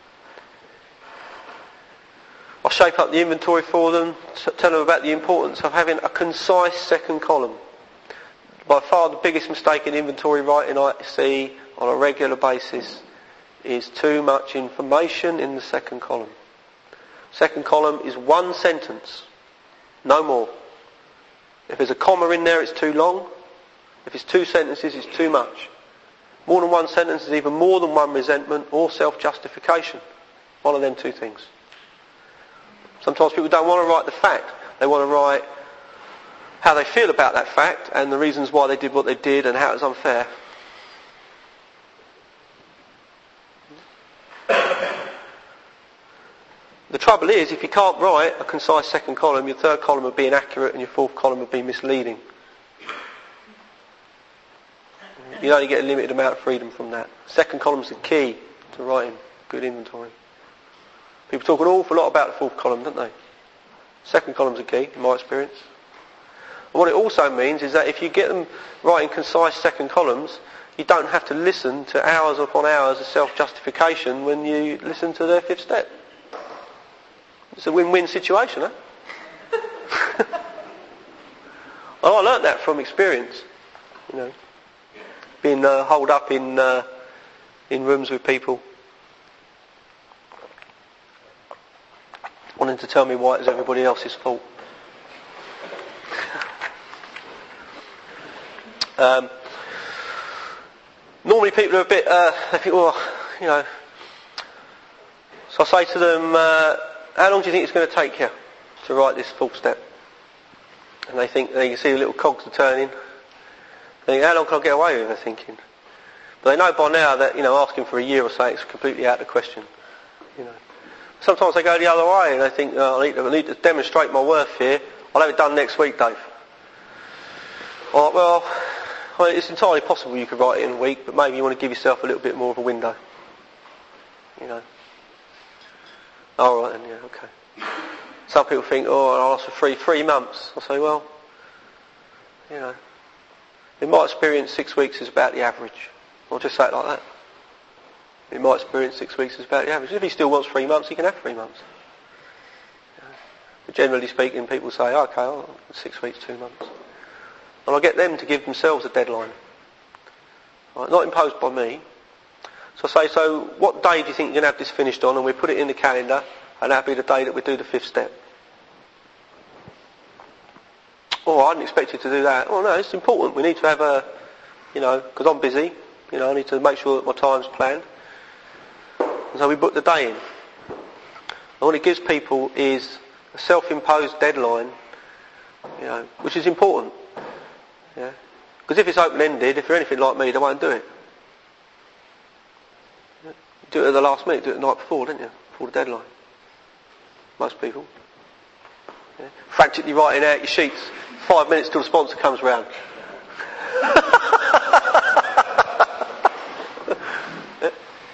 I'll shape up the inventory for them, tell them about the importance of having a concise second column. By far the biggest mistake in inventory writing I see on a regular basis is too much information in the second column. Second column is one sentence, no more. If there's a comma in there, it's too long. If it's two sentences, it's too much. More than one sentence is even more than one resentment or self-justification. One of them two things. Sometimes people don't want to write the fact. They want to write how they feel about that fact and the reasons why they did what they did and how it was unfair. The trouble is, if you can't write a concise second column, your third column will be inaccurate and your fourth column will be misleading. You only get a limited amount of freedom from that. Second column's the key to writing good inventory. People talk an awful lot about the fourth column, don't they? Second column's the key, in my experience. And what it also means is that if you get them writing concise second columns, you don't have to listen to hours upon hours of self-justification when you listen to their fifth step. It's a win-win situation, huh? Well, I learnt that from experience, you know, being uh, holed up in uh, in rooms with people, wanting to tell me why it was everybody else's fault. Um, normally people are a bit, uh, they think, well, you know, so I say to them, uh, how long do you think it's going to take you to write this full step? And they think, they can see the little cogs are turning. They think, how long can I get away with, they're thinking. But they know by now that, you know, asking for a year or so is completely out of the question. You know. Sometimes they go the other way and they think, oh, I, need to, I need to demonstrate my worth here. I'll have it done next week, Dave. All right, well, I mean, it's entirely possible you could write it in a week, but maybe you want to give yourself a little bit more of a window. You know. All right, then, yeah, okay. Some people think, oh, I'll ask for three, three months. I say, well, you know, in my experience, six weeks is about the average. I'll just say it like that. In my experience, six weeks is about the average. If he still wants three months, he can have three months. But generally speaking, people say, okay, oh, six weeks, two months. And I get them to give themselves a deadline. Right, not imposed by me. So I say, so what day do you think you're going to have this finished on? And we put it in the calendar, and that'll be the day that we do the fifth step. Oh, I didn't expect you to do that. Oh no, it's important. We need to have a, you know, because I'm busy, you know, I need to make sure that my time's planned. And so we book the day in. And what it gives people is a self-imposed deadline, you know, which is important. Yeah. Because if it's open-ended, if you're anything like me, they won't do it. Do it at the last minute, do it the night before, don't you? Before the deadline. Most people. Yeah. Frantically writing out your sheets five minutes till the sponsor comes round. Yeah.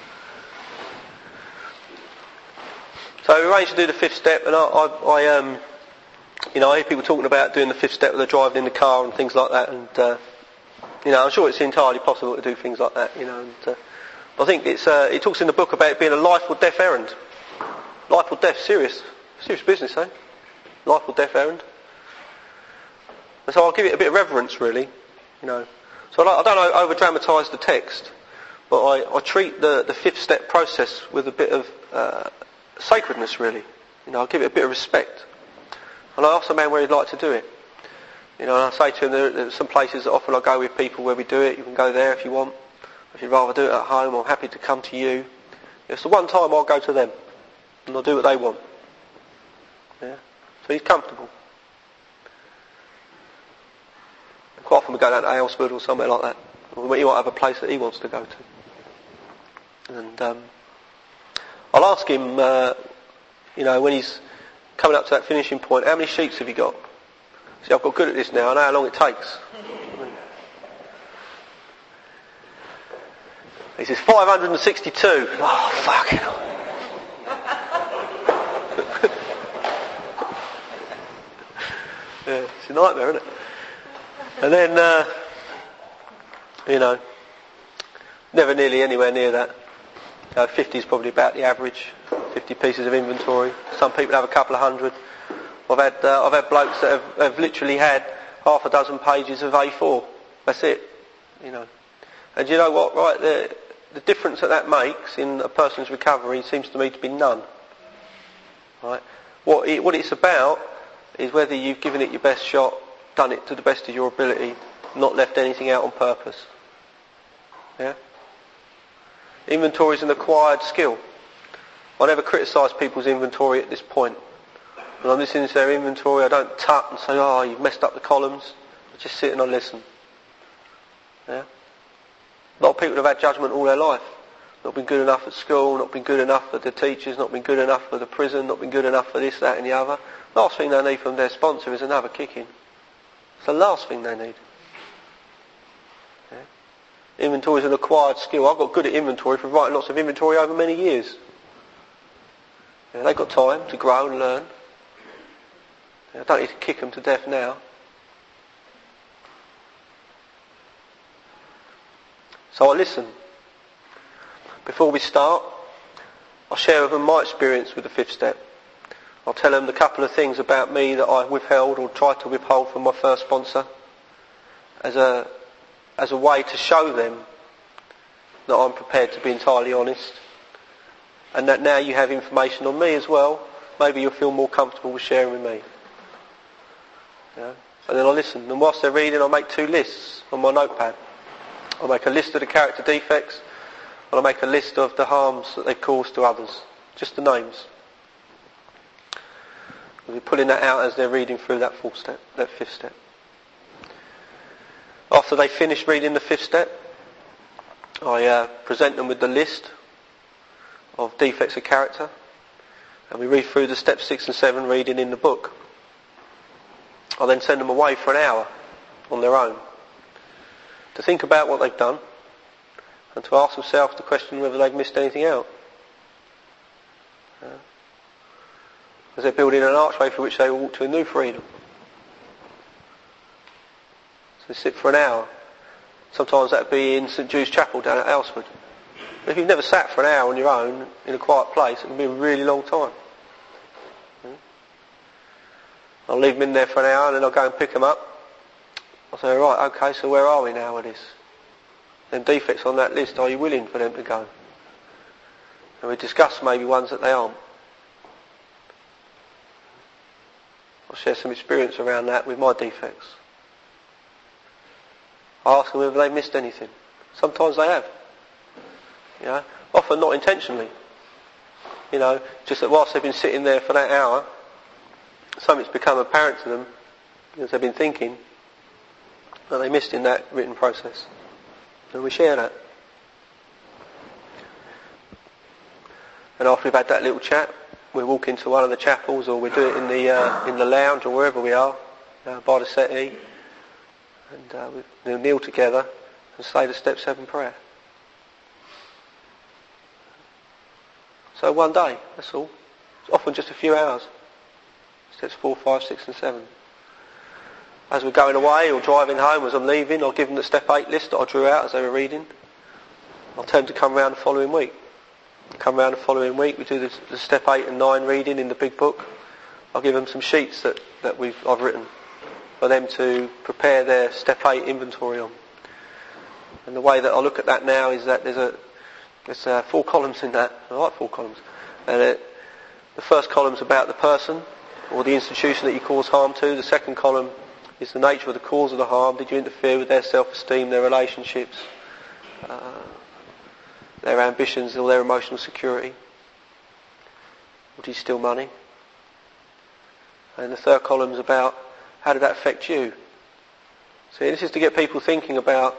So we arranged to do the fifth step, and I, I, I um, you know, I hear people talking about doing the fifth step when they're driving in the car and things like that, and uh, you know, I'm sure it's entirely possible to do things like that, you know. And, uh, I think it's uh, it talks in the book about it being a life or death errand. Life or death, serious, serious business, eh? Life or death errand. And so I'll give it a bit of reverence, really, you know. So I don't, I don't over dramatise the text, but I, I treat the, the fifth step process with a bit of uh, sacredness, really. You know, I give it a bit of respect. And I ask the man where he'd like to do it. You know, and I say to him, there, there's some places that often I go with people where we do it. You can go there if you want. If you'd rather do it at home, I'm happy to come to you. It's the one time I'll go to them, and I'll do what they want. Yeah. So he's comfortable. And quite often we go down to Aylesford or somewhere like that. Or he might have a place that he wants to go to. And um, I'll ask him, uh, you know, when he's coming up to that finishing point, how many sheets have you got? See, I've got good at this now. I know how long it takes. He says five hundred sixty-two. Oh, fucking hell. Yeah, it's a nightmare, isn't it? And then, uh, you know, never nearly anywhere near that. Uh, fifty is probably about the average. fifty pieces of inventory. Some people have a couple of hundred. I've had uh, I've had blokes that have, have literally had half a dozen pages of A four. That's it. You know. And you know what? Right, the the difference that that makes in a person's recovery seems to me to be none. Right. What it, what it's about is whether you've given it your best shot, done it to the best of your ability, not left anything out on purpose. Yeah. Inventory is an acquired skill. I never criticise people's inventory at this point. When I'm listening to their inventory, I don't tut and say, oh, you've messed up the columns. I just sit and I listen. Yeah? A lot of people have had judgment all their life. Not been good enough at school, not been good enough for the teachers, not been good enough for the prison, not been good enough for this, that and the other. Last thing they need from their sponsor is another kicking. It's the last thing they need. Yeah? Inventory is an acquired skill. I've got good at inventory for writing lots of inventory over many years. Yeah, they've got time to grow and learn. I don't need to kick them to death now. So I listen. Before we start, I'll share with them my experience with the fifth step. I'll tell them the couple of things about me that I withheld or tried to withhold from my first sponsor as a, as a way to show them that I'm prepared to be entirely honest, and that now you have information on me as well, maybe you'll feel more comfortable with sharing with me. Yeah? And then I listen. And whilst they're reading, I make two lists on my notepad. I'll make a list of the character defects, and I'll make a list of the harms that they've caused to others. Just the names. We'll be pulling that out as they're reading through that fourth step, that fifth step. After they finish reading the fifth step, I uh, present them with the list of defects of character, and we read through the steps six and seven reading in the book. I'll then send them away for an hour on their own to think about what they've done and to ask themselves the question whether they've missed anything out. Uh, Because they're building an archway through which they will walk to a new freedom. So they sit for an hour. Sometimes that would be in St Jude's Chapel down at Alresford. If you've never sat for an hour on your own in a quiet place, it can be a really long time. I'll leave them in there for an hour and then I'll go and pick them up. I'll say, right, okay, so where are we now with this? Them defects on that list, are you willing for them to go? And we discuss maybe ones that they aren't. I'll share some experience around that with my defects. I ask them whether they've missed anything. Sometimes they have. You know, often not intentionally. You know, just that whilst they've been sitting there for that hour, something's become apparent to them because they've been thinking that they missed in that written process. And we share that. And after we've had that little chat, we walk into one of the chapels, or we do it in the uh, in the lounge, or wherever we are, uh, by the settee, and uh, we kneel together and say the Step Seven prayer. So one day, that's all. It's often just a few hours. Steps four, five, six, and seven. As we're going away or driving home, as I'm leaving, I'll give them the Step Eight list that I drew out as they were reading. I'll tell them to come round the following week. Come round the following week, we do the, the Step Eight and Nine reading in the big book. I'll give them some sheets that, that we've I've written for them to prepare their Step Eight inventory on. And the way that I look at that now is that there's a there's uh, four columns in that. I like four columns. And it, the first column's about the person or the institution that you cause harm to. The second column is the nature of the cause of the harm. Did you interfere with their self-esteem, their relationships, uh, their ambitions or their emotional security? Or did you steal money? And the third column is about how did that affect you? See, this is to get people thinking about,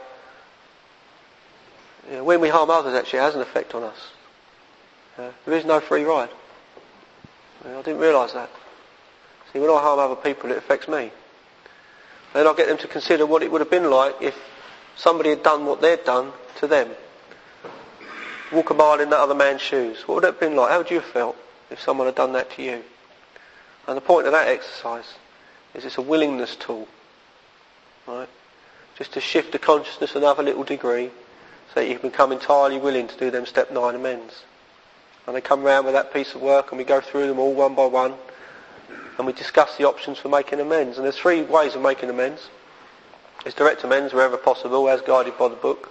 you know, when we harm others, actually it has an effect on us. Uh, there is no free ride. I, mean, I didn't realise that. See, when I harm other people, it affects me. Then I'll get them to consider what it would have been like if somebody had done what they'd done to them. Walk a mile in that other man's shoes. What would it have been like? How would you have felt if someone had done that to you? And the point of that exercise is it's a willingness tool. Right? Just to shift the consciousness another little degree so that you can become entirely willing to do them Step Nine amends. And they come round with that piece of work and we go through them all one by one and we discuss the options for making amends. And there's three ways of making amends. There's direct amends wherever possible, as guided by the book.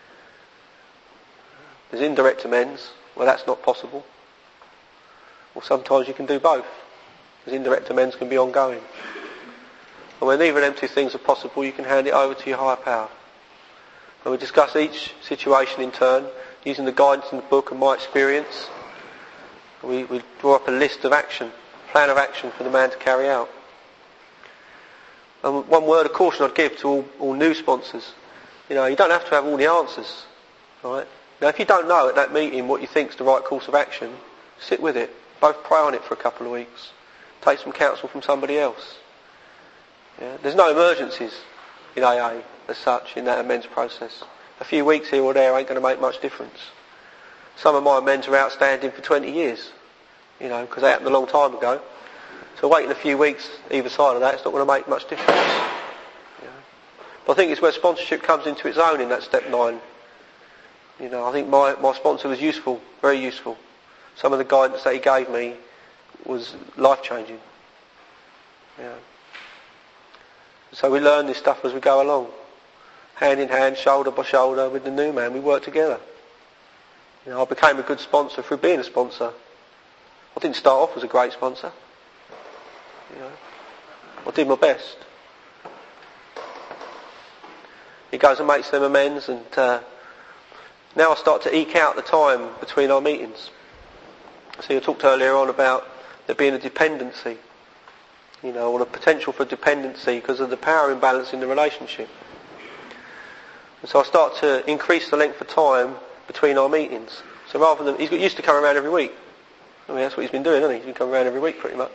There's indirect amends where that's not possible. Or sometimes you can do both. Because indirect amends can be ongoing. And when neither of them two things are possible, you can hand it over to your higher power. And we discuss each situation in turn, using the guidance in the book and my experience. We, we draw up a list of action, plan of action for the man to carry out. And one word of caution I'd give to all, all new sponsors. You know, you don't have to have all the answers. Right? Now if you don't know at that meeting what you think is the right course of action, sit with it. Both pray on it for a couple of weeks. Take some counsel from somebody else. Yeah? There's no emergencies in A A as such in that amends process. A few weeks here or there ain't going to make much difference. Some of my amends are outstanding for twenty years, you know, because they happened a long time ago. So waiting a few weeks either side of that, it's not going to make much difference. You know? But I think it's where sponsorship comes into its own in that Step Nine. You know, I think my, my sponsor was useful, very useful. Some of the guidance that he gave me was life-changing. Yeah. So we learn this stuff as we go along. Hand in hand, shoulder by shoulder with the new man, we work together. You know, I became a good sponsor through being a sponsor. I didn't start off as a great sponsor. You know, I did my best. He goes and makes them amends, and uh, now I start to eke out the time between our meetings. So you talked earlier on about there being a dependency, you know, or the potential for dependency because of the power imbalance in the relationship. And so I start to increase the length of time between our meetings. So rather than, he's got used to coming around every week. I mean, that's what he's been doing, hasn't he? He's been coming around every week pretty much.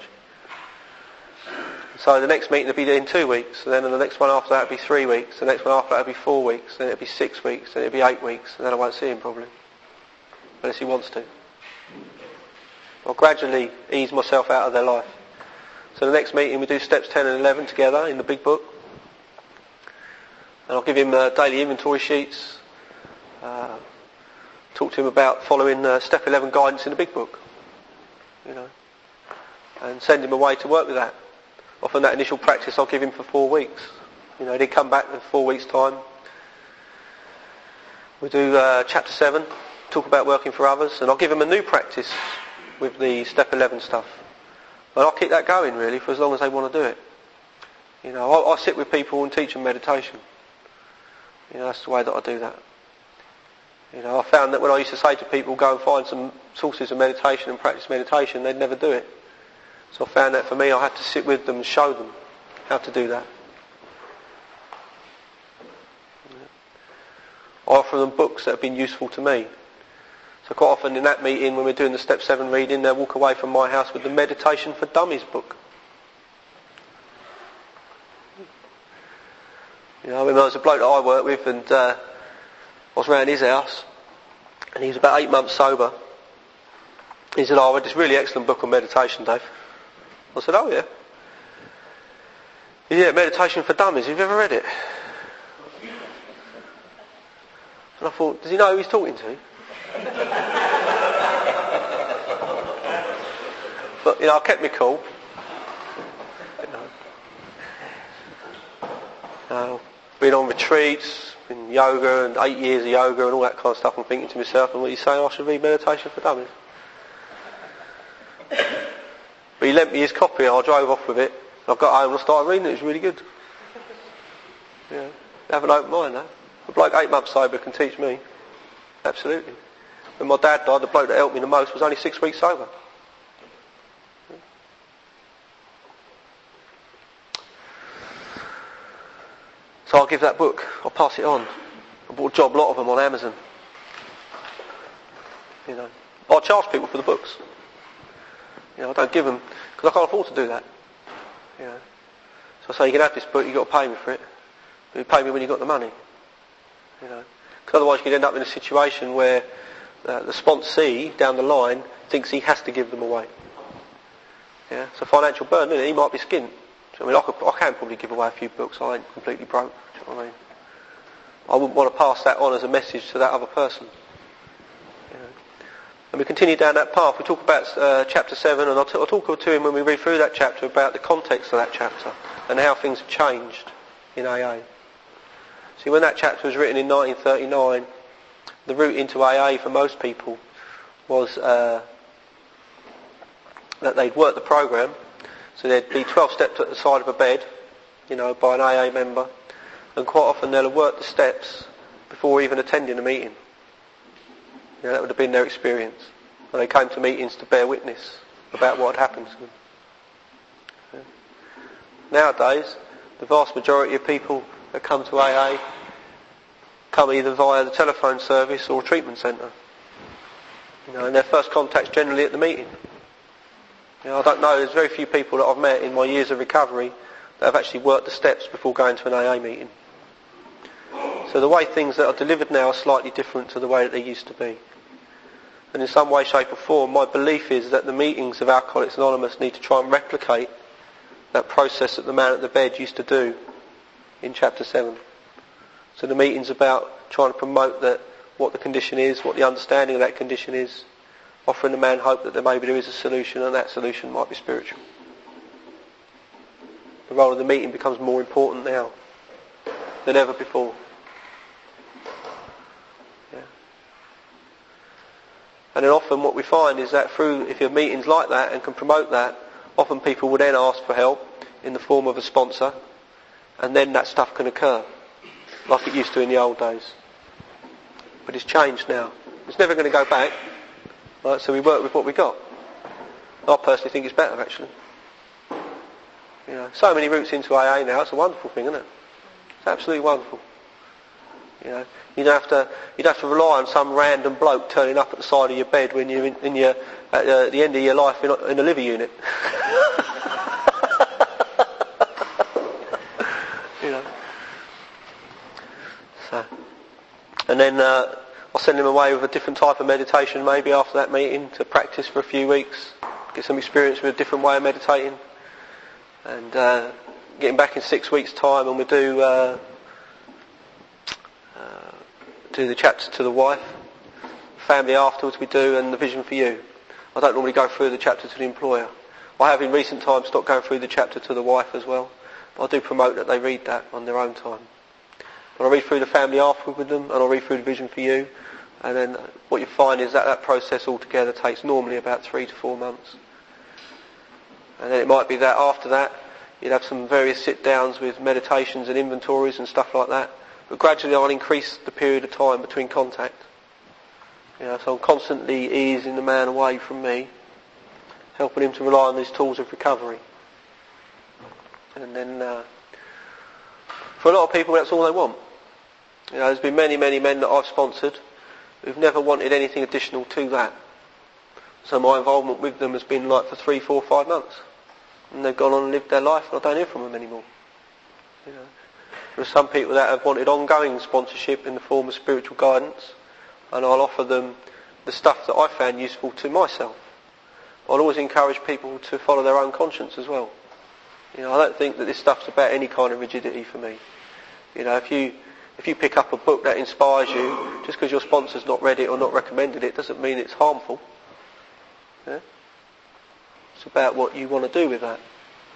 So the next meeting will be in two weeks, and then the next one after that will be three weeks, the next one after that will be four weeks, then it'll be six weeks, then it'll be eight weeks, and then I won't see him probably. Unless he wants to. I'll gradually ease myself out of their life. So the next meeting we do steps ten and eleven together in the big book. And I'll give him uh, daily inventory sheets. Uh, talk to him about following uh, step eleven guidance in the big book. You know. And send him away to work with that. Often that initial practice I'll give him for four weeks. You know, he'd come back in four weeks' time. We do uh, chapter seven, talk about working for others, and I'll give him a new practice with the step eleven stuff. And I'll keep that going really for as long as they want to do it. You know, I'll, I'll sit with people and teach them meditation. You know, that's the way that I do that. You know, I found that when I used to say to people, go and find some sources of meditation and practice meditation, they'd never do it. So I found that for me, I had to sit with them and show them how to do that. I offer them books that have been useful to me. So quite often in that meeting, when we're doing the step seven reading, they'll walk away from my house with the Meditation for Dummies book. You know, I remember there was a bloke that I worked with, and uh, I was around his house, and he was about eight months sober. He said, oh, I read this really excellent book on meditation, Dave. I said, oh yeah. Yeah, Meditation for Dummies, have you ever read it? And I thought, does he know who he's talking to? But, you know, I kept me cool. You know. Uh, been on retreats, been yoga, and eight years of yoga and all that kind of stuff. I'm thinking to myself, and what are you saying, I should read Meditation for Dummies? But he lent me his copy and I drove off with it. I got home and I started reading it. It was really good. Yeah, have an open mind, huh? A bloke eight months sober can teach me. Absolutely. When my dad died, the bloke that helped me the most was only six weeks sober. So I'll give that book. I'll pass it on. I bought a job lot of them on Amazon. You know, I charge people for the books. You know, I don't give them because I can't afford to do that. You know, so I say you can have this book. You've got to pay me for it. But you pay me when you've got the money. You know, because otherwise you could end up in a situation where uh, the sponsee down the line thinks he has to give them away. Yeah, it's a financial burden, isn't it? He might be skint. I mean, I, could, I can probably give away a few books. I ain't completely broke. Do you know what I mean? I wouldn't want to pass that on as a message to that other person. You know. And we continue down that path. We talk about uh, chapter seven, and I'll, t- I'll talk to him when we read through that chapter about the context of that chapter and how things have changed in A A. See, when that chapter was written in nineteen thirty-nine, the route into A A for most people was uh, that they'd work the program. So there'd be twelve steps at the side of a bed, you know, by an A A member, and quite often they'll have worked the steps before even attending a meeting. You know, that would have been their experience. And they came to meetings to bear witness about what had happened to them. Yeah. Nowadays, the vast majority of people that come to A A come either via the telephone service or a treatment centre. You know, and their first contact's generally at the meeting. You know, I don't know, there's very few people that I've met in my years of recovery that have actually worked the steps before going to an A A meeting. So the way things that are delivered now are slightly different to the way that they used to be. And in some way, shape or form, my belief is that the meetings of Alcoholics Anonymous need to try and replicate that process that the man at the bed used to do in chapter seven. So the meeting's about trying to promote that what the condition is, what the understanding of that condition is, offering the man hope that there maybe there is a solution, and that solution might be spiritual. The role of the meeting becomes more important now than ever before. Yeah. And then often what we find is that through, if your meeting's like that and can promote that, often people will then ask for help in the form of a sponsor, and then that stuff can occur, like it used to in the old days. But it's changed now. It's never going to go back. Right, so we work with what we got. I personally think it's better, actually. You know, so many routes into A A now. It's a wonderful thing, isn't it? It's absolutely wonderful. You know, you don't have to. You don't have to rely on some random bloke turning up at the side of your bed when you're in, in your at uh, the end of your life in, in a liver unit. You know. So, and then uh, I'll send them away with a different type of meditation maybe after that meeting to practice for a few weeks, get some experience with a different way of meditating, and uh, get him back in six weeks' time, and we'll do uh, uh, do the chapter to the wife, family afterwards we do, and the vision for you. I don't normally go through the chapter to the employer. I have in recent times stopped going through the chapter to the wife as well, but I do promote that they read that on their own time. But I read through the family afterwards with them, and I'll read through the vision for you, and then what you find is that that process altogether takes normally about three to four months. And then it might be that after that you'd have some various sit-downs with meditations and inventories and stuff like that, but gradually I'll increase the period of time between contact. You know, so I'm constantly easing the man away from me, helping him to rely on these tools of recovery. And then uh, for a lot of people that's all they want. You know, there's been many, many men that I've sponsored who've never wanted anything additional to that. So my involvement with them has been like for three, four, five months. And they've gone on and lived their life, and I don't hear from them anymore. You know, there are some people that have wanted ongoing sponsorship in the form of spiritual guidance, and I'll offer them the stuff that I found useful to myself. I'll always encourage people to follow their own conscience as well. You know, I don't think that this stuff's about any kind of rigidity for me. You know, if you if you pick up a book that inspires you, just because your sponsor's not read it or not recommended it, doesn't mean it's harmful. Yeah? It's about what you want to do with that.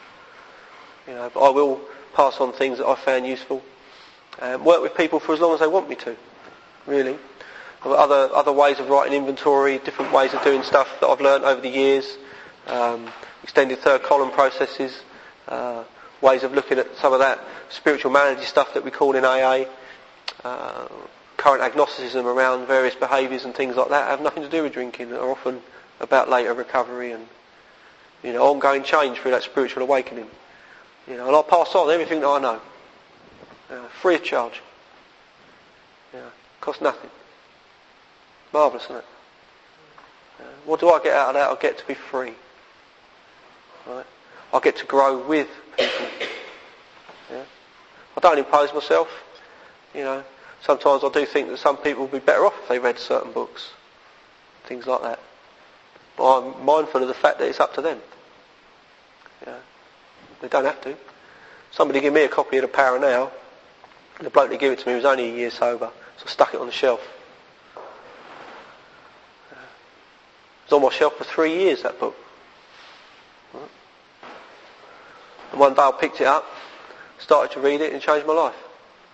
You know, but I will pass on things that I found useful, and work with people for as long as they want me to. Really. Other other ways of writing inventory, different ways of doing stuff that I've learned over the years, um, extended third column processes, uh, ways of looking at some of that spiritual malady stuff that we call in A A, uh, current agnosticism around various behaviours and things like that have nothing to do with drinking, are often about later recovery and, you know, ongoing change through that spiritual awakening. You know, and I'll pass on everything that I know, uh, free of charge. You know, costs nothing. Marvellous, isn't it? Uh, what do I get out of that? I get to be free. Right? I get to grow with people. Yeah? I don't impose myself. You know, sometimes I do think that some people would be better off if they read certain books, things like that. But I'm mindful of the fact that it's up to them. Yeah? They don't have to. Somebody gave me a copy of The Power Now, and the bloke that gave it to me was only a year sober, so I stuck it on the shelf. It was on my shelf for three years, that book. Right. And one day I picked it up, started to read it, and it changed my life.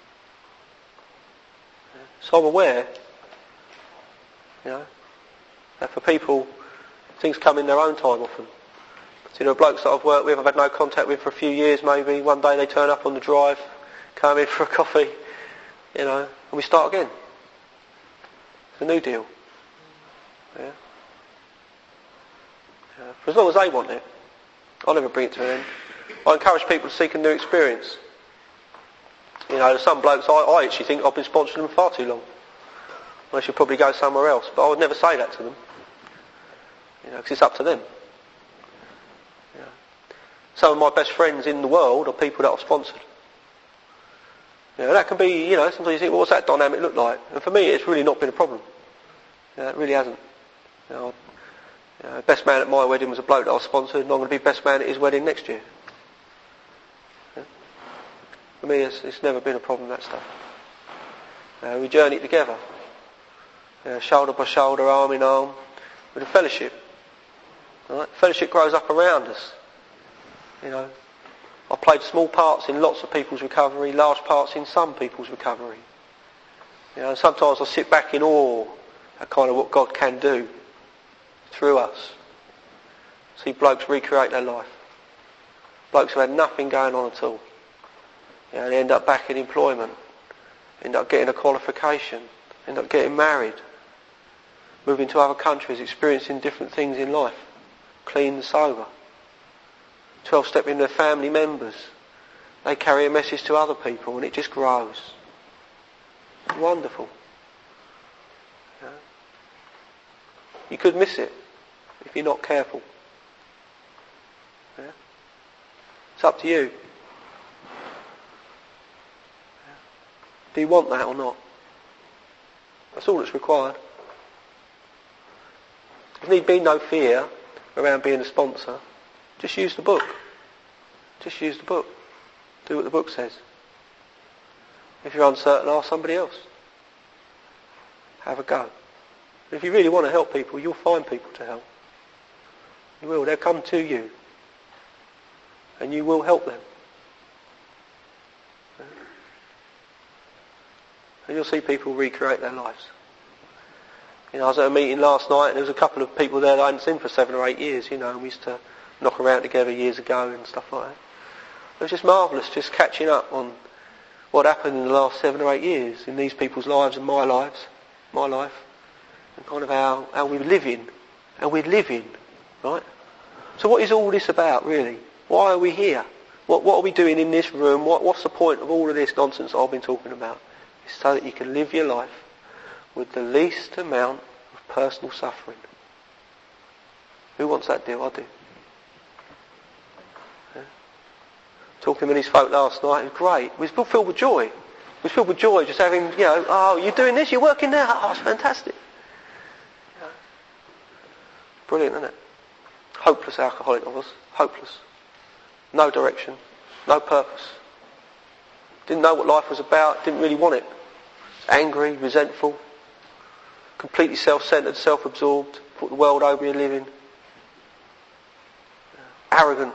So I'm aware, you know, that for people, things come in their own time often. So, you know, blokes that I've worked with, I've had no contact with for a few years maybe, one day they turn up on the drive, come in for a coffee, you know, and we start again. It's a new deal. Yeah. Yeah. For as long as they want it, I'll never bring it to an end. I encourage people to seek a new experience. You know, there's some blokes, I, I actually think I've been sponsoring them far too long. I should probably go somewhere else, but I would never say that to them. You know, because it's up to them. You know. Some of my best friends in the world are people that I've sponsored. You know, that can be, you know, sometimes you think, well, what's that dynamic look like? And for me, it's really not been a problem. You know, it really hasn't. You know, you know, best man at my wedding was a bloke that I sponsored, and I'm going to be best man at his wedding next year. Yeah. For me, it's, it's never been a problem, that stuff. Uh, we journey together. Uh, shoulder by shoulder, arm in arm, with a fellowship. Right? Fellowship grows up around us. You know, I've played small parts in lots of people's recovery, large parts in some people's recovery. You know, and sometimes I sit back in awe at kind of what God can do through us. See blokes recreate their life. Blokes who had nothing going on at all. You know, they end up back in employment, end up getting a qualification, end up getting married, moving to other countries, experiencing different things in life, clean and sober. twelve-step in their family members. They carry a message to other people and it just grows. Wonderful. Yeah. You could miss it if you're not careful. Yeah. It's up to you. Yeah. Do you want that or not? That's all that's required. There need be no fear around being a sponsor. Just use the book. Just use the book. Do what the book says. If you're uncertain, ask somebody else. Have a go. If you really want to help people, you'll find people to help. You will. They'll come to you. And you will help them. And you'll see people recreate their lives. You know, I was at a meeting last night and there was a couple of people there that I hadn't seen for seven or eight years, you know, and we used to knock around together years ago and stuff like that. It was just marvellous, just catching up on what happened in the last seven or eight years in these people's lives and my lives, my life, and kind of how, how we're living, how we're living, right? So what is all this about, really? Why are we here? What, what are we doing in this room? What, what's the point of all of this nonsense I've been talking about? It's so that you can live your life with the least amount of personal suffering. Who wants that deal? I do. Yeah. Talking with these folk last night, it was great. We were filled with joy. We were filled with joy just having, you know, oh, you're doing this, you're working there, oh, it's fantastic. Yeah. Brilliant, isn't it? Hopeless alcoholic I was. Hopeless. No direction. No purpose. Didn't know what life was about. Didn't really want it. Angry, resentful. Completely self-centred, self-absorbed. Put the world over your living. Arrogant.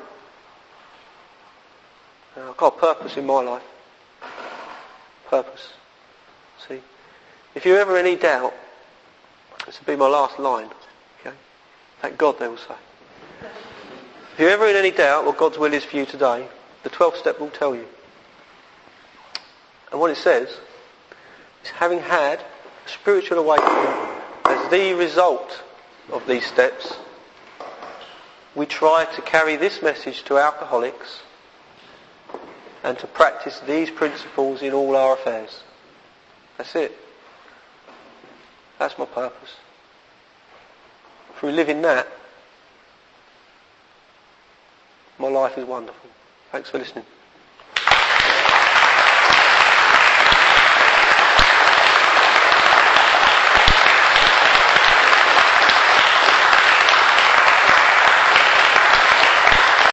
I've got a purpose in my life. Purpose. See? If you're ever in any doubt, this will be my last line. Okay? Thank God, they will say. If you're ever in any doubt what God's will is for you today, the twelfth step will tell you. And what it says is, having had a spiritual awakening as the result of these steps, we try to carry this message to alcoholics and to practice these principles in all our affairs. That's it. That's my purpose. If we live in that, my life is wonderful. Thanks for listening.